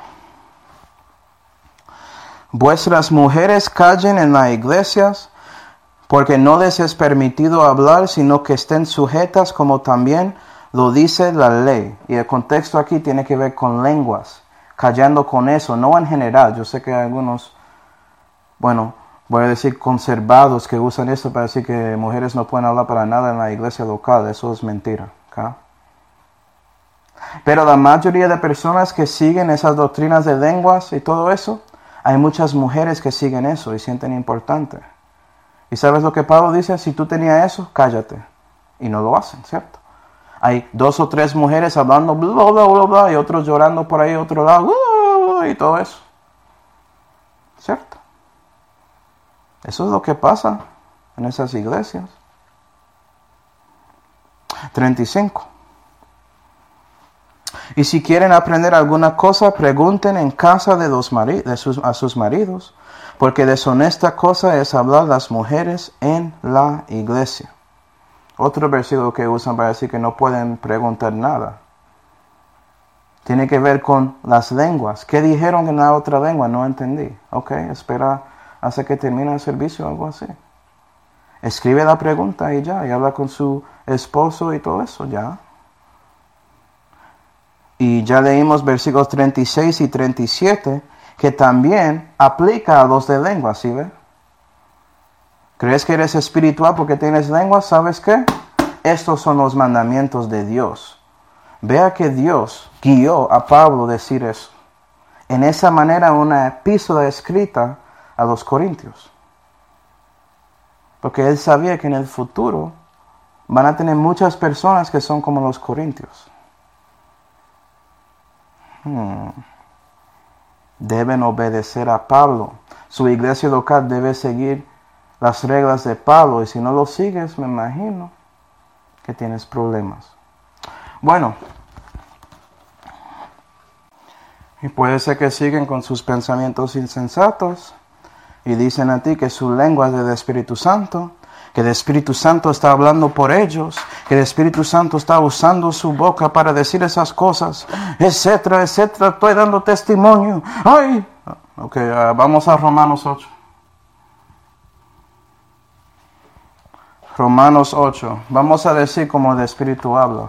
Vuestras mujeres callen en las iglesias, porque no les es permitido hablar, sino que estén sujetas, como también lo dice la ley. Y el contexto aquí tiene que ver con lenguas, callando con eso, no en general. Yo sé que hay algunos, bueno, voy a decir conservados que usan esto para decir que mujeres no pueden hablar para nada en la iglesia local. Eso es mentira, ¿okay? Pero la mayoría de personas que siguen esas doctrinas de lenguas y todo eso, hay muchas mujeres que siguen eso y sienten importante. ¿Y sabes lo que Pablo dice? Si tú tenías eso, cállate. Y no lo hacen, ¿cierto? Hay dos o tres mujeres hablando bla, bla, bla, bla, y otros llorando por ahí, otro lado, bla, bla, y todo eso. ¿Cierto? Eso es lo que pasa en esas iglesias. treinta y cinco. Y si quieren aprender alguna cosa, pregunten en casa de, los mari- de sus, a sus maridos, porque deshonesta cosa es hablar las mujeres en la iglesia. Otro versículo que usan para decir que no pueden preguntar nada. Tiene que ver con las lenguas. ¿Qué dijeron en la otra lengua? No entendí. Ok, espera hasta que termine el servicio o algo así. Escribe la pregunta y ya, y habla con su esposo y todo eso, ya. Y ya leímos versículos treinta y seis y treinta y siete, que también aplica a los de lengua, ¿sí ve? ¿Crees que eres espiritual porque tienes lengua? ¿Sabes qué? Estos son los mandamientos de Dios. Vea que Dios guió a Pablo a decir eso. En esa manera, una epístola escrita a los corintios. Porque él sabía que en el futuro van a tener muchas personas que son como los corintios. Hmm. Deben obedecer a Pablo. Su iglesia local debe seguir las reglas de Pablo. Y si no lo sigues, me imagino que tienes problemas. Bueno. Y puede ser que siguen con sus pensamientos insensatos. Y dicen a ti que su lengua es del Espíritu Santo. Que el Espíritu Santo está hablando por ellos, que el Espíritu Santo está usando su boca para decir esas cosas, etcétera, etcétera. Estoy dando testimonio. ¡Ay! Ok, uh, vamos a Romanos ocho. Romanos ocho. Vamos a decir como el Espíritu habla.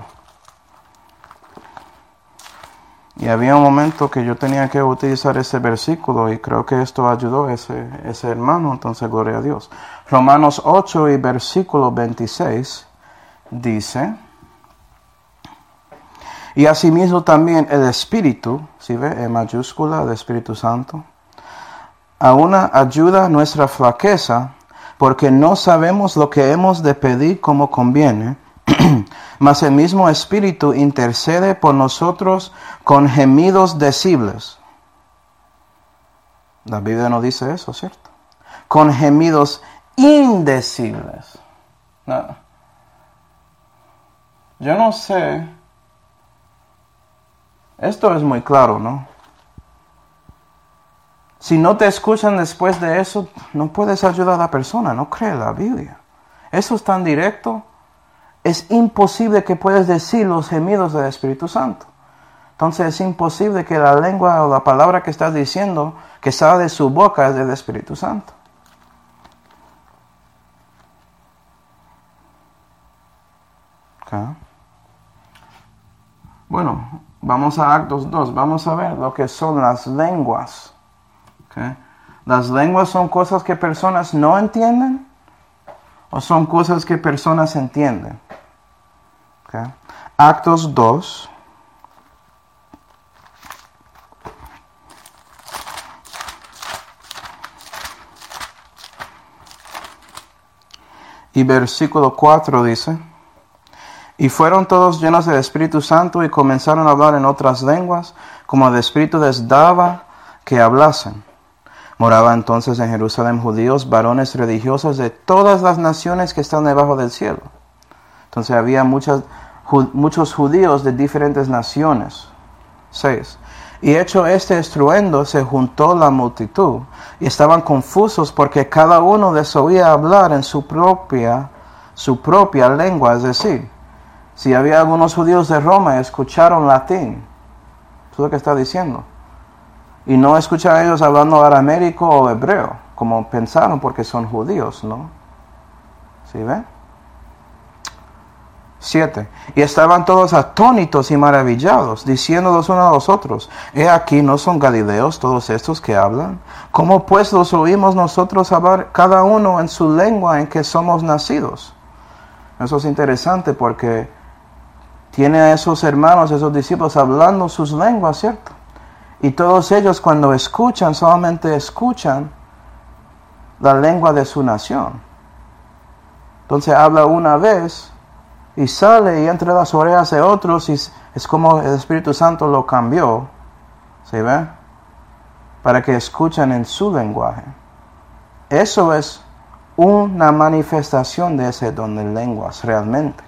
Y había un momento que yo tenía que utilizar ese versículo y creo que esto ayudó a ese, ese hermano, entonces gloria a Dios. Romanos ocho y versículo veintiséis dice, y asimismo también el Espíritu, ¿sí ve? En mayúscula, el Espíritu Santo, a una ayuda nuestra flaqueza, porque no sabemos lo que hemos de pedir como conviene, mas el mismo Espíritu intercede por nosotros con gemidos decibles. La Biblia no dice eso, ¿cierto? Con gemidos indecibles. No. Yo no sé. Esto es muy claro, ¿no? Si no te escuchan después de eso, no puedes ayudar a la persona, no cree la Biblia. Eso es tan directo. Es imposible que puedas decir los gemidos del Espíritu Santo. Entonces es imposible que la lengua o la palabra que estás diciendo, que sale de su boca, es del Espíritu Santo. Okay. Bueno, vamos a Actos dos. Vamos a ver lo que son las lenguas. Okay. ¿Las lenguas son cosas que personas no entienden? ¿O son cosas que personas entienden? Okay. Actos dos. Y versículo cuatro dice: y fueron todos llenos del Espíritu Santo y comenzaron a hablar en otras lenguas, como el Espíritu les daba que hablasen. Moraba entonces en Jerusalén judíos, varones religiosos de todas las naciones que están debajo del cielo. Entonces había muchas, ju, muchos judíos de diferentes naciones. seis. Y hecho este estruendo, se juntó la multitud, y estaban confusos porque cada uno les oía hablar en su propia, su propia lengua, es decir, si había algunos judíos de Roma, escucharon latín. Eso es lo que está diciendo. Y no escuchan a ellos hablando aramérico o hebreo, como pensaron porque son judíos, ¿no? ¿Sí ven? siete. Y estaban todos atónitos y maravillados, diciendo los unos a los otros: he aquí, ¿no son galileos todos estos que hablan? ¿Cómo pues los oímos nosotros hablar cada uno en su lengua en que somos nacidos? Eso es interesante porque tiene a esos hermanos, esos discípulos hablando sus lenguas, ¿cierto? Y todos ellos cuando escuchan, solamente escuchan la lengua de su nación. Entonces habla una vez y sale y entre las orejas de otros, y es como el Espíritu Santo lo cambió, ¿sí ve? Para que escuchen en su lenguaje. Eso es una manifestación de ese don de lenguas realmente.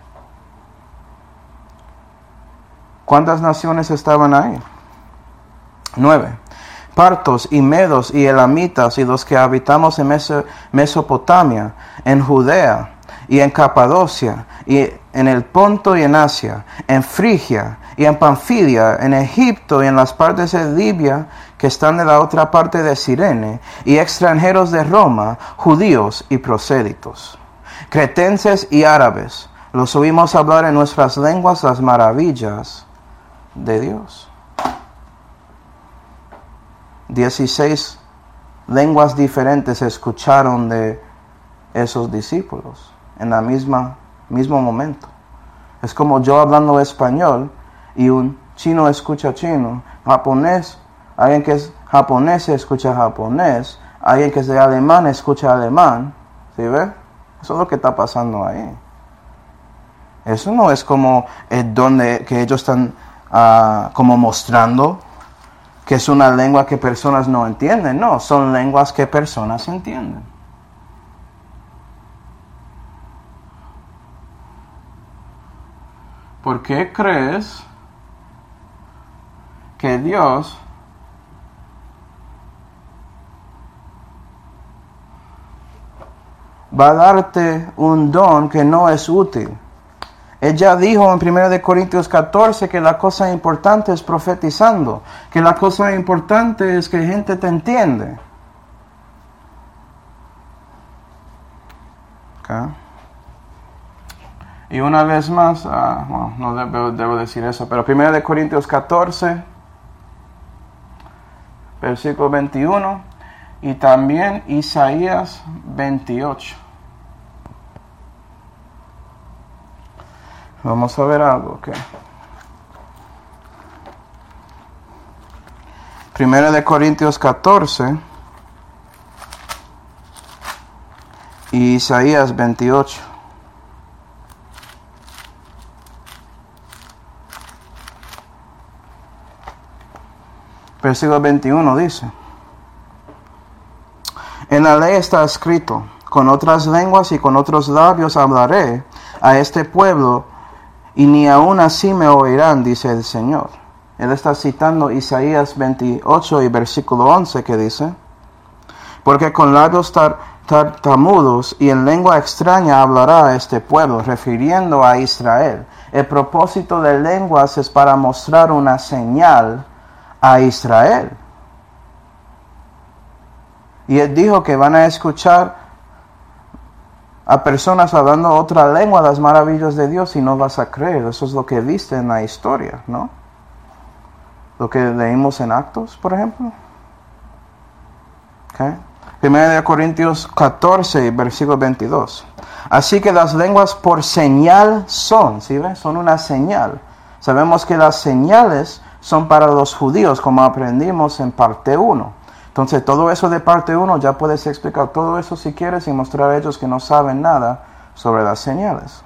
¿Cuántas naciones estaban ahí? Nueve. Partos y medos y elamitas y los que habitamos en Meso- Mesopotamia, en Judea y en Capadocia y en el Ponto y en Asia, en Frigia y en Panfilia, en Egipto y en las partes de Libia que están de la otra parte de Cirene, y extranjeros de Roma, judíos y prosélitos, cretenses y árabes, los oímos hablar en nuestras lenguas las maravillas de Dios. Dieciséis lenguas diferentes escucharon de esos discípulos en la misma mismo momento. Es como yo hablando español y un chino escucha chino, japonés, alguien que es japonés escucha japonés, alguien que es de alemán escucha alemán, ¿sí ve? Eso es lo que está pasando ahí. Eso no es como el don de, que ellos están uh, como mostrando que es una lengua que personas no entienden. No, son lenguas que personas entienden. ¿Por qué crees que Dios va a darte un don que no es útil? Ella dijo en primera de Corintios catorce que la cosa importante es profetizando, que la cosa importante es que gente te entiende. Okay. Y una vez más, uh, bueno, no debo, debo decir eso, pero primera de Corintios catorce, versículo veintiuno, y también Isaías veintiocho. Vamos a ver algo, ¿ok? Primera de Corintios catorce, y Isaías veintiocho. Versículo veintiuno dice: en la ley está escrito, con otras lenguas y con otros labios hablaré a este pueblo, y ni aun así me oirán, dice el Señor. Él está citando Isaías veintiocho y versículo once, que dice: porque con labios tar, tartamudos y en lengua extraña hablará a este pueblo, refiriendo a Israel. El propósito de lenguas es para mostrar una señal a Israel. Y él dijo que van a escuchar a personas hablando otra lengua las maravillas de Dios y no vas a creer. Eso es lo que viste en la historia, ¿no? Lo que leímos en Actos, por ejemplo. Okay. Primera de Corintios catorce, versículo veintidós. Así que las lenguas por señal son, ¿sí ven? Son una señal. Sabemos que las señales son para los judíos, como aprendimos en parte uno. Entonces, todo eso de parte uno, ya puedes explicar todo eso si quieres y mostrar a ellos que no saben nada sobre las señales.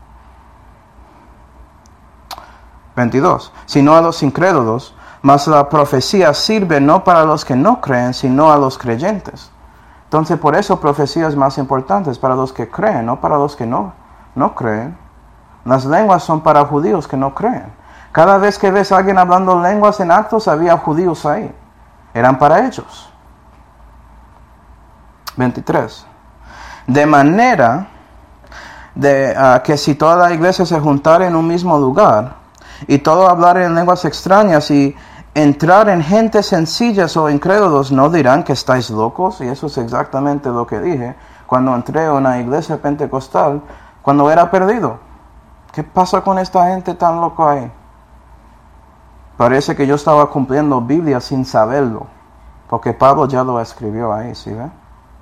veintidós. Sino a los incrédulos, mas la profecía sirve no para los que no creen, sino a los creyentes. Entonces, por eso profecía es más importante, es para los que creen, no para los que no, no creen. Las lenguas son para judíos que no creen. Cada vez que ves a alguien hablando lenguas en Actos, había judíos ahí. Eran para ellos. veintitrés. De manera de, uh, que si toda la iglesia se juntara en un mismo lugar, y todo hablar en lenguas extrañas, y entrar en gentes sencillas o incrédulos, no dirán que estáis locos. Y eso es exactamente lo que dije cuando entré a una iglesia pentecostal, cuando era perdido. ¿Qué pasa con esta gente tan loca ahí? Parece que yo estaba cumpliendo Biblia sin saberlo, porque Pablo ya lo escribió ahí, ¿sí ve?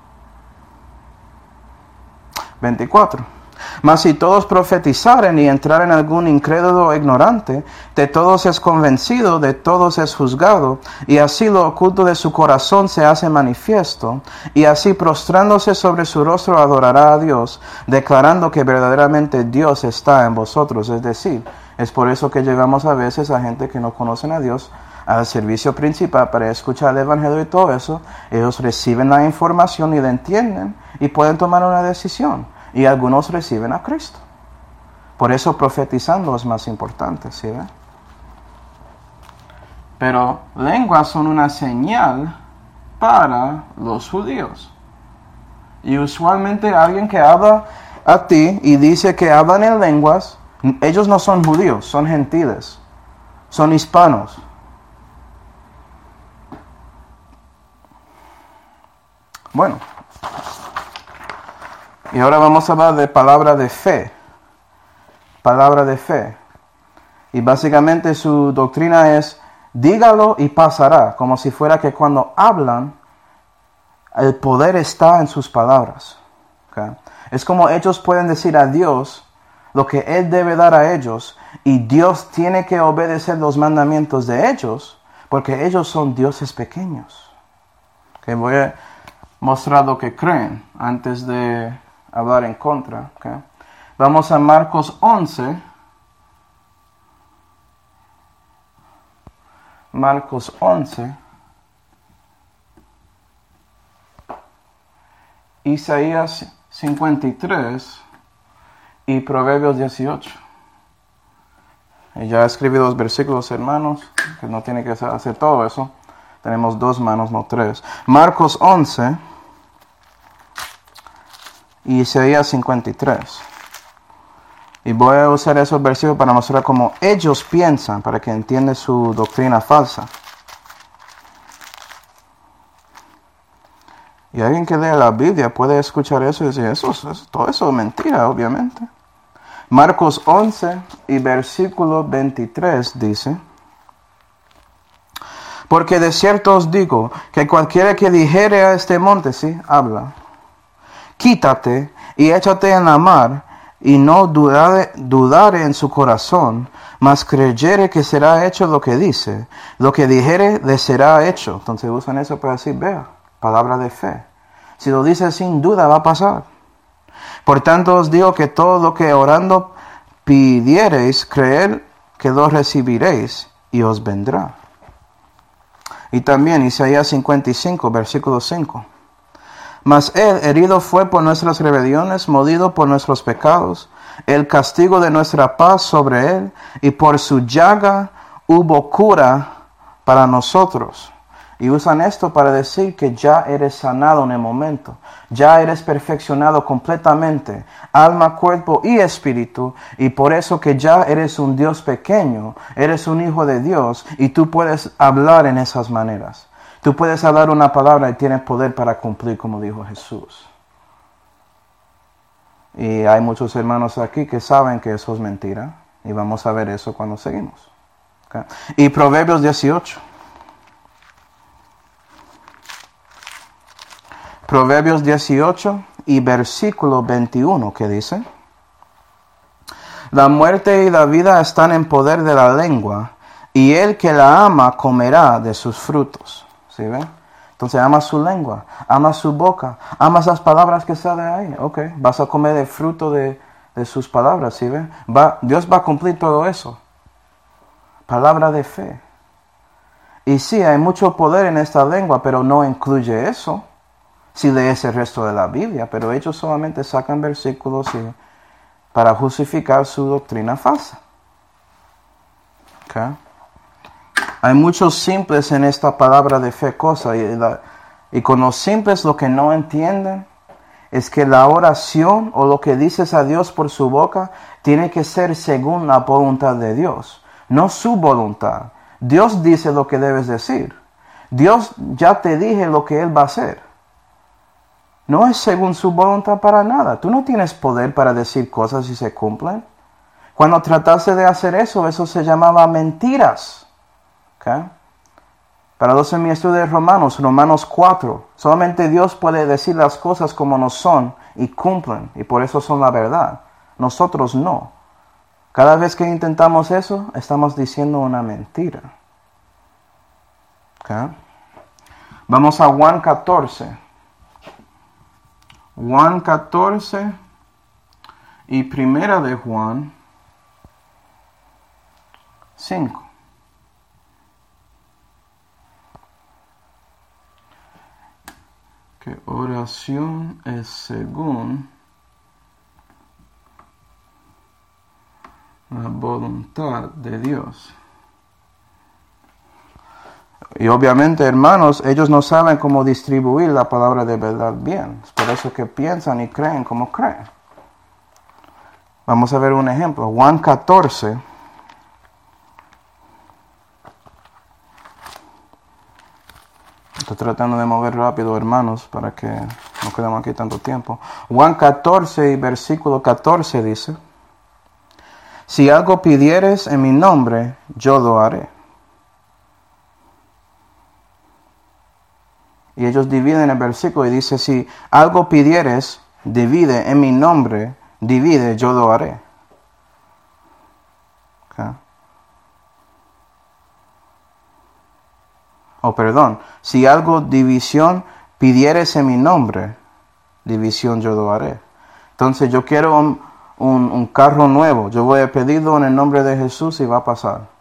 veinticuatro. Mas si todos profetizaren y entraren algún incrédulo o ignorante, de todos es convencido, de todos es juzgado, y así lo oculto de su corazón se hace manifiesto, y así prostrándose sobre su rostro adorará a Dios, declarando que verdaderamente Dios está en vosotros. Es decir, es por eso que llegamos a veces a gente que no conocen a Dios al servicio principal para escuchar el evangelio y todo eso. Ellos reciben la información y la entienden y pueden tomar una decisión. Y algunos reciben a Cristo. Por eso profetizando es más importante, ¿sí ve? Pero lenguas son una señal para los judíos. Y usualmente alguien que habla a ti y dice que hablan en lenguas, ellos no son judíos, son gentiles, son hispanos. Bueno. Y ahora vamos a hablar de palabra de fe. Palabra de fe. Y básicamente su doctrina es, dígalo y pasará. Como si fuera que cuando hablan, el poder está en sus palabras. ¿Okay? Es como ellos pueden decir a Dios lo que Él debe dar a ellos. Y Dios tiene que obedecer los mandamientos de ellos, porque ellos son dioses pequeños. Okay, voy a mostrar lo que creen antes de hablar en contra. Okay. Vamos a Marcos once. Marcos once. Isaías cincuenta y tres y Proverbios dieciocho. Y ya escribí dos versículos, hermanos, que no tiene que hacer todo eso. Tenemos dos manos, no tres. Marcos once. Y Isaías cincuenta y tres. Y voy a usar esos versículos para mostrar cómo ellos piensan, para que entiendan su doctrina falsa. Y alguien que lea la Biblia puede escuchar eso y decir, eso, eso, todo eso es mentira, obviamente. Marcos once y versículo veintitrés dice: porque de cierto os digo, que cualquiera que dijere a este monte, sí, habla, quítate y échate en la mar, y no dudare, dudare en su corazón, mas creyere que será hecho lo que dice, lo que dijere le será hecho. Entonces usan eso para decir, vea, palabra de fe. Si lo dice sin duda va a pasar. Por tanto os digo que todo lo que orando pidiereis, creer que lo recibiréis y os vendrá. Y también Isaías cincuenta y cinco, versículo cinco. Mas él herido fue por nuestras rebeliones, molido por nuestros pecados. El castigo de nuestra paz sobre él, y por su llaga hubo cura para nosotros. Y usan esto para decir que ya eres sanado en el momento. Ya eres perfeccionado completamente, alma, cuerpo y espíritu. Y por eso que ya eres un Dios pequeño, eres un hijo de Dios, y tú puedes hablar en esas maneras. Tú puedes hablar una palabra y tienes poder para cumplir, como dijo Jesús. Y hay muchos hermanos aquí que saben que eso es mentira. Y vamos a ver eso cuando seguimos. ¿Okay? Y Proverbios dieciocho. Proverbios dieciocho y versículo veintiuno, que dice: La muerte y la vida están en poder de la lengua, y el que la ama comerá de sus frutos. ¿Sí ven? Entonces ama su lengua, ama su boca, ama esas palabras que salen ahí. Ok, vas a comer el fruto de, de sus palabras, ¿sí ven? Va, Dios va a cumplir todo eso. Palabra de fe. Y sí, hay mucho poder en esta lengua, pero no incluye eso. Si lees el resto de la Biblia, pero ellos solamente sacan versículos y, para justificar su doctrina falsa. Okay. Hay muchos simples en esta palabra de fe, cosa, y, la, y con los simples lo que no entienden es que la oración o lo que dices a Dios por su boca tiene que ser según la voluntad de Dios, no su voluntad. Dios dice lo que debes decir. Dios ya te dije lo que Él va a hacer. No es según su voluntad para nada. Tú no tienes poder para decir cosas y se cumplen. Cuando trataste de hacer eso, eso se llamaba mentiras. ¿Okay? Para los en mi estudio de Romanos, Romanos cuatro, solamente Dios puede decir las cosas como no son y cumplen, y por eso son la verdad. Nosotros no. Cada vez que intentamos eso, estamos diciendo una mentira. ¿Okay? Vamos a Juan catorce. Juan catorce y primera de Juan cinco. Que oración es según la voluntad de Dios. Y obviamente, hermanos, ellos no saben cómo distribuir la palabra de verdad bien. Es por eso que piensan y creen como creen. Vamos a ver un ejemplo. Juan catorce. Estoy tratando de mover rápido, hermanos, para que no quedemos aquí tanto tiempo. Juan catorce y versículo catorce dice: Si algo pidieres en mi nombre, yo lo haré. Y ellos dividen el versículo y dice: si algo pidieres, divide en mi nombre, divide, yo lo haré. Okay. Oh, perdón, si algo división pidieres en mi nombre, división yo lo haré. Entonces yo quiero un, un, un carro nuevo, yo voy a pedirlo en el nombre de Jesús y va a pasar.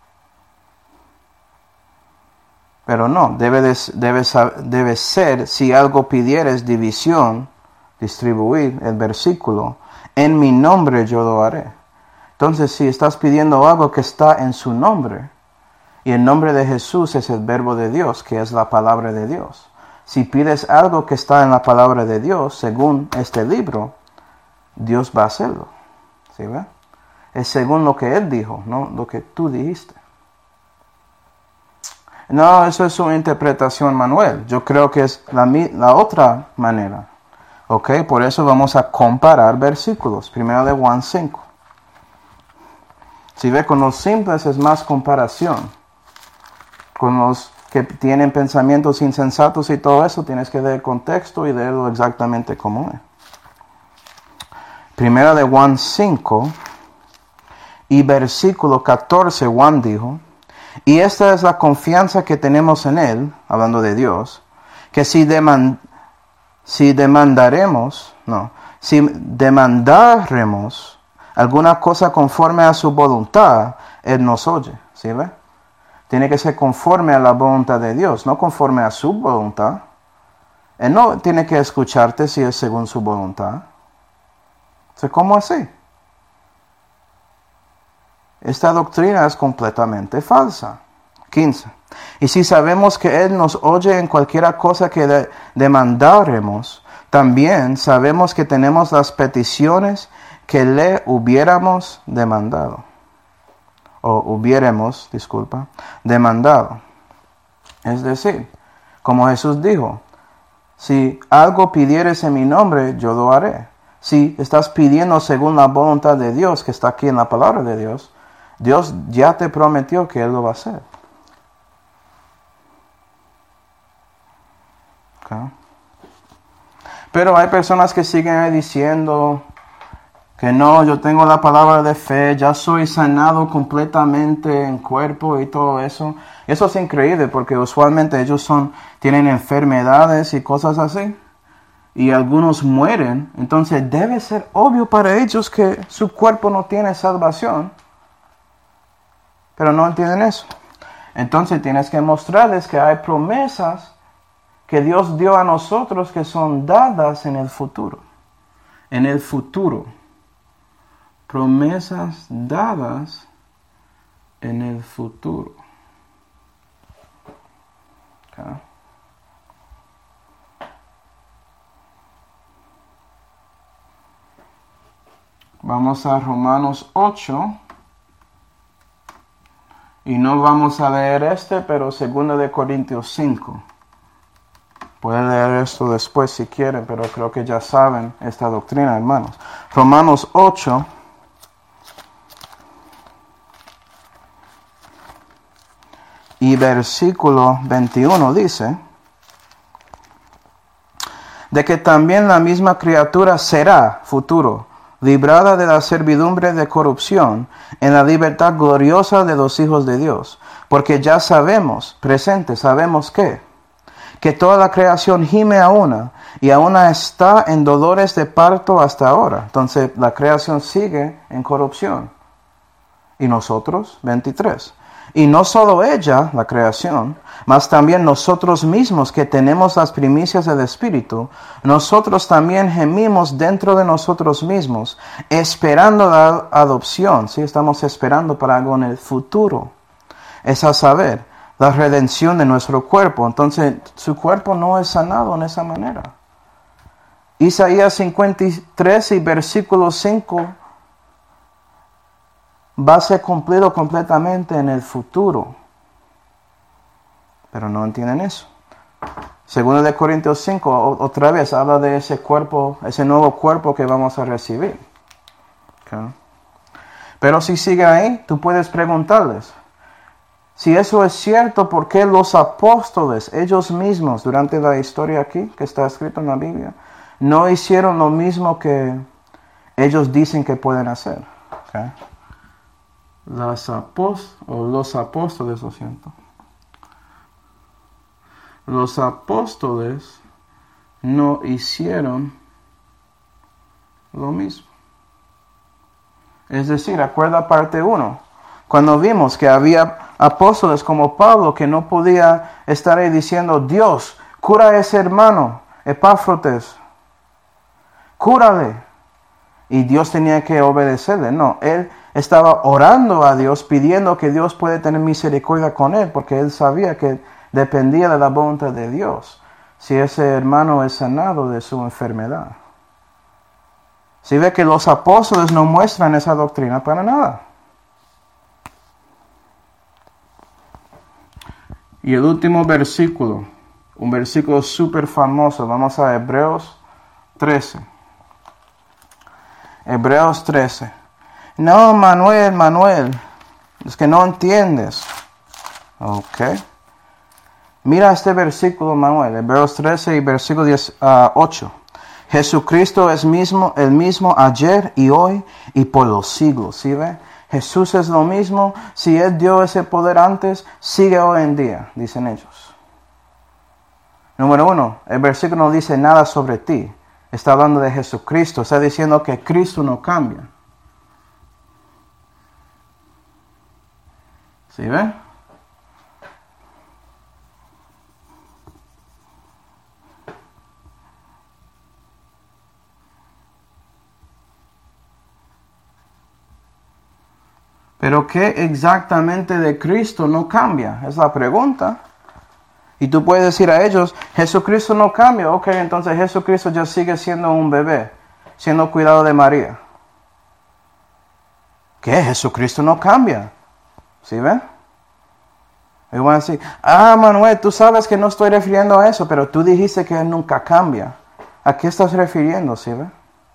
Pero no, debe, de, debe, debe ser, si algo pidieres división, distribuir el versículo, en mi nombre yo lo haré. Entonces, si estás pidiendo algo que está en su nombre, y el nombre de Jesús es el verbo de Dios, que es la palabra de Dios. Si pides algo que está en la palabra de Dios, según este libro, Dios va a hacerlo. ¿Sí ve? Es según lo que Él dijo, no lo que tú dijiste. No, eso es una interpretación, Manuel. Yo creo que es la, la otra manera. Ok, por eso vamos a comparar versículos. Primero de Juan cinco. Si ve, con los simples es más comparación. Con los que tienen pensamientos insensatos y todo eso, tienes que leer el contexto y leerlo exactamente como es. Primero de Juan cinco y versículo catorce, Juan dijo: y esta es la confianza que tenemos en Él, hablando de Dios, que si, demand, si demandaremos, no, si demandaremos alguna cosa conforme a su voluntad, Él nos oye, ¿sí ve? Tiene que ser conforme a la voluntad de Dios, no conforme a su voluntad. Él no tiene que escucharte si es según su voluntad. Entonces, ¿cómo así? Esta doctrina es completamente falsa. quince. Y si sabemos que Él nos oye en cualquier cosa que de- demandaremos, también sabemos que tenemos las peticiones que le hubiéramos demandado. O hubiéramos, disculpa, demandado. Es decir, como Jesús dijo, si algo pidieres en mi nombre, yo lo haré. Si estás pidiendo según la voluntad de Dios, que está aquí en la palabra de Dios, Dios ya te prometió que Él lo va a hacer. Okay. Pero hay personas que siguen ahí diciendo que no, yo tengo la palabra de fe, ya soy sanado completamente en cuerpo y todo eso. Eso es increíble porque usualmente ellos son, tienen enfermedades y cosas así. Y algunos mueren. Entonces debe ser obvio para ellos que su cuerpo no tiene salvación. Pero no entienden eso. Entonces tienes que mostrarles que hay promesas que Dios dio a nosotros que son dadas en el futuro. En el futuro. Promesas dadas en el futuro. Okay. Vamos a Romanos ocho. Y no vamos a leer este, pero segundo de Corintios cinco. Pueden leer esto después si quieren, pero creo que ya saben esta doctrina, hermanos. Romanos ocho. Y versículo veintiuno dice, de que también la misma criatura será, futuro, librada de la servidumbre de corrupción, en la libertad gloriosa de los hijos de Dios. Porque ya sabemos, presente, sabemos que, que toda la creación gime a una, y aún está en dolores de parto hasta ahora. Entonces la creación sigue en corrupción. ¿Y nosotros? veintitrés. Y no solo ella, la creación, mas también nosotros mismos que tenemos las primicias del Espíritu, nosotros también gemimos dentro de nosotros mismos, esperando la adopción. Sí, estamos esperando para algo en el futuro. Es a saber, la redención de nuestro cuerpo. Entonces, su cuerpo no es sanado en esa manera. Isaías cincuenta y tres y versículo cinco va a ser cumplido completamente en el futuro. Pero no entienden eso. Segundo de Corintios cinco, otra vez habla de ese cuerpo, ese nuevo cuerpo que vamos a recibir. Okay. Pero si sigue ahí, tú puedes preguntarles, si eso es cierto, ¿por qué los apóstoles, ellos mismos, durante la historia aquí, que está escrito en la Biblia, no hicieron lo mismo que ellos dicen que pueden hacer? Okay. Las apóstoles, o los apóstoles, lo siento. Los apóstoles no hicieron lo mismo. Es decir, acuerda parte uno. Cuando vimos que había apóstoles como Pablo que no podía estar ahí diciendo, Dios, cura a ese hermano, Epáfrotes, cúrale. Y Dios tenía que obedecerle. No, él estaba orando a Dios, pidiendo que Dios puede tener misericordia con él, porque él sabía que dependía de la voluntad de Dios, si ese hermano es sanado de su enfermedad. Si ve que los apóstoles no muestran esa doctrina para nada. Y el último versículo, un versículo súper famoso, vamos a Hebreos trece. Hebreos trece. No, Manuel, Manuel, es que no entiendes. Ok. Mira este versículo, Manuel, Hebreos trece y versículo diez, uh, ocho. Jesucristo es mismo, el mismo ayer y hoy y por los siglos. ¿Sí ve? Jesús es lo mismo. Si Él dio ese poder antes, sigue hoy en día, dicen ellos. Número uno, el versículo no dice nada sobre ti. Está hablando de Jesucristo. Está diciendo que Cristo no cambia. ¿Sí ven? Pero ¿qué exactamente de Cristo no cambia? Es la pregunta. Y tú puedes decir a ellos, Jesucristo no cambia. Ok, entonces Jesucristo ya sigue siendo un bebé, siendo cuidado de María. ¿Qué? Jesucristo no cambia. ¿Sí ven? Y van a decir, ah, Manuel, tú sabes que no estoy refiriendo a eso, pero tú dijiste que Él nunca cambia. ¿A qué estás refiriendo? ¿Sí ven?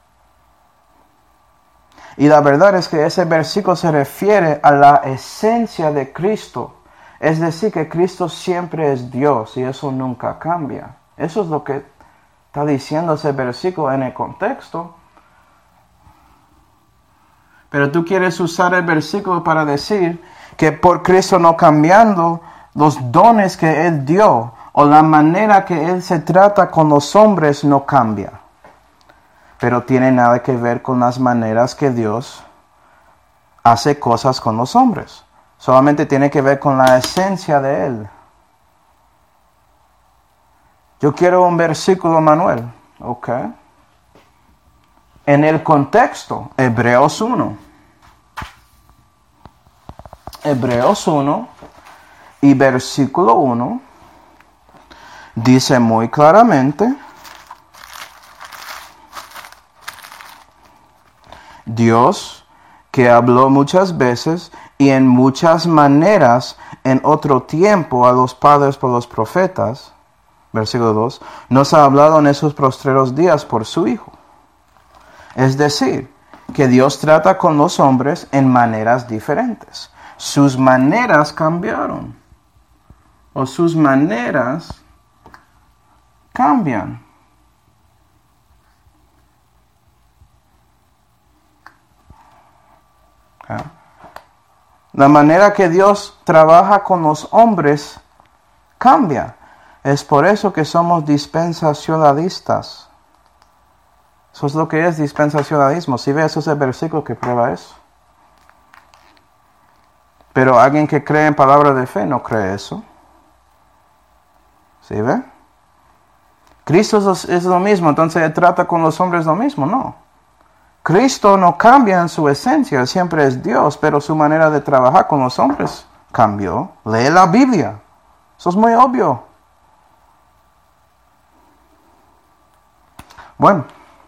Y la verdad es que ese versículo se refiere a la esencia de Cristo. Es decir, que Cristo siempre es Dios y eso nunca cambia. Eso es lo que está diciendo ese versículo en el contexto. Pero tú quieres usar el versículo para decir que por Cristo no cambiando, los dones que Él dio o la manera que Él se trata con los hombres no cambia. Pero tiene nada que ver con las maneras que Dios hace cosas con los hombres. Solamente tiene que ver con la esencia de Él. Yo quiero un versículo, Manuel. Ok. En el contexto, Hebreos uno. Hebreos uno y versículo uno dice muy claramente, Dios, que habló muchas veces y en muchas maneras en otro tiempo a los padres por los profetas, versículo dos, nos ha hablado en esos postreros días por su Hijo. Es decir, que Dios trata con los hombres en maneras diferentes. Sus maneras cambiaron. O sus maneras cambian. ¿Ah? La manera que Dios trabaja con los hombres cambia. Es por eso que somos dispensacionalistas. Eso es lo que es dispensacionalismo. Si ves, eso es el versículo que prueba eso. Pero alguien que cree en palabra de fe no cree eso. ¿Sí ve? Cristo es, es lo mismo, entonces Él trata con los hombres lo mismo, no. Cristo no cambia en su esencia, siempre es Dios, pero su manera de trabajar con los hombres cambió. Lee la Biblia. Eso es muy obvio. Bueno.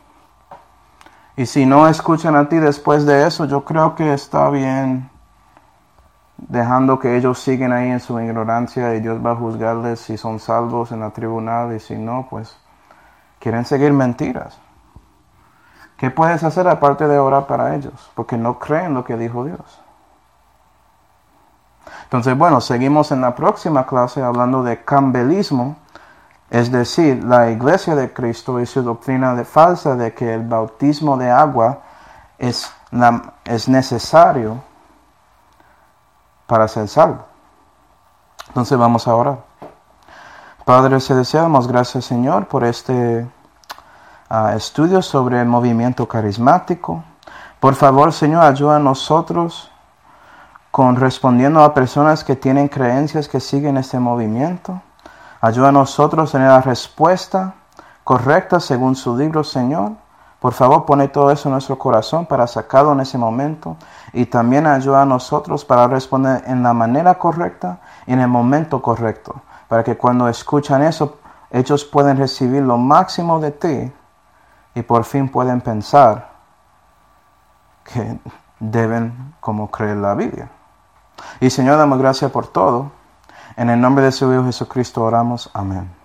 Y si no escuchan a ti después de eso, yo creo que está bien dejando que ellos siguen ahí en su ignorancia y Dios va a juzgarles si son salvos en la tribunal y si no, pues quieren seguir mentiras. ¿Qué puedes hacer aparte de orar para ellos? Porque no creen lo que dijo Dios. Entonces, bueno, seguimos en la próxima clase hablando de cambelismo, es decir, la iglesia de Cristo y su doctrina de falsa de que el bautismo de agua es, la, es necesario para ser salvo. Entonces vamos a orar. Padre Celestial, damos gracias, Señor, por este uh, estudio sobre el movimiento carismático. Por favor, Señor, ayuda a nosotros con respondiendo a personas que tienen creencias que siguen este movimiento. Ayuda a nosotros a tener la respuesta correcta según su libro, Señor. Por favor, pone todo eso en nuestro corazón para sacarlo en ese momento. Y también ayuda a nosotros para responder en la manera correcta y en el momento correcto. Para que cuando escuchan eso, ellos pueden recibir lo máximo de ti. Y por fin pueden pensar que deben como creer la Biblia. Y Señor, damos gracias por todo. En el nombre de su Hijo Jesucristo oramos. Amén.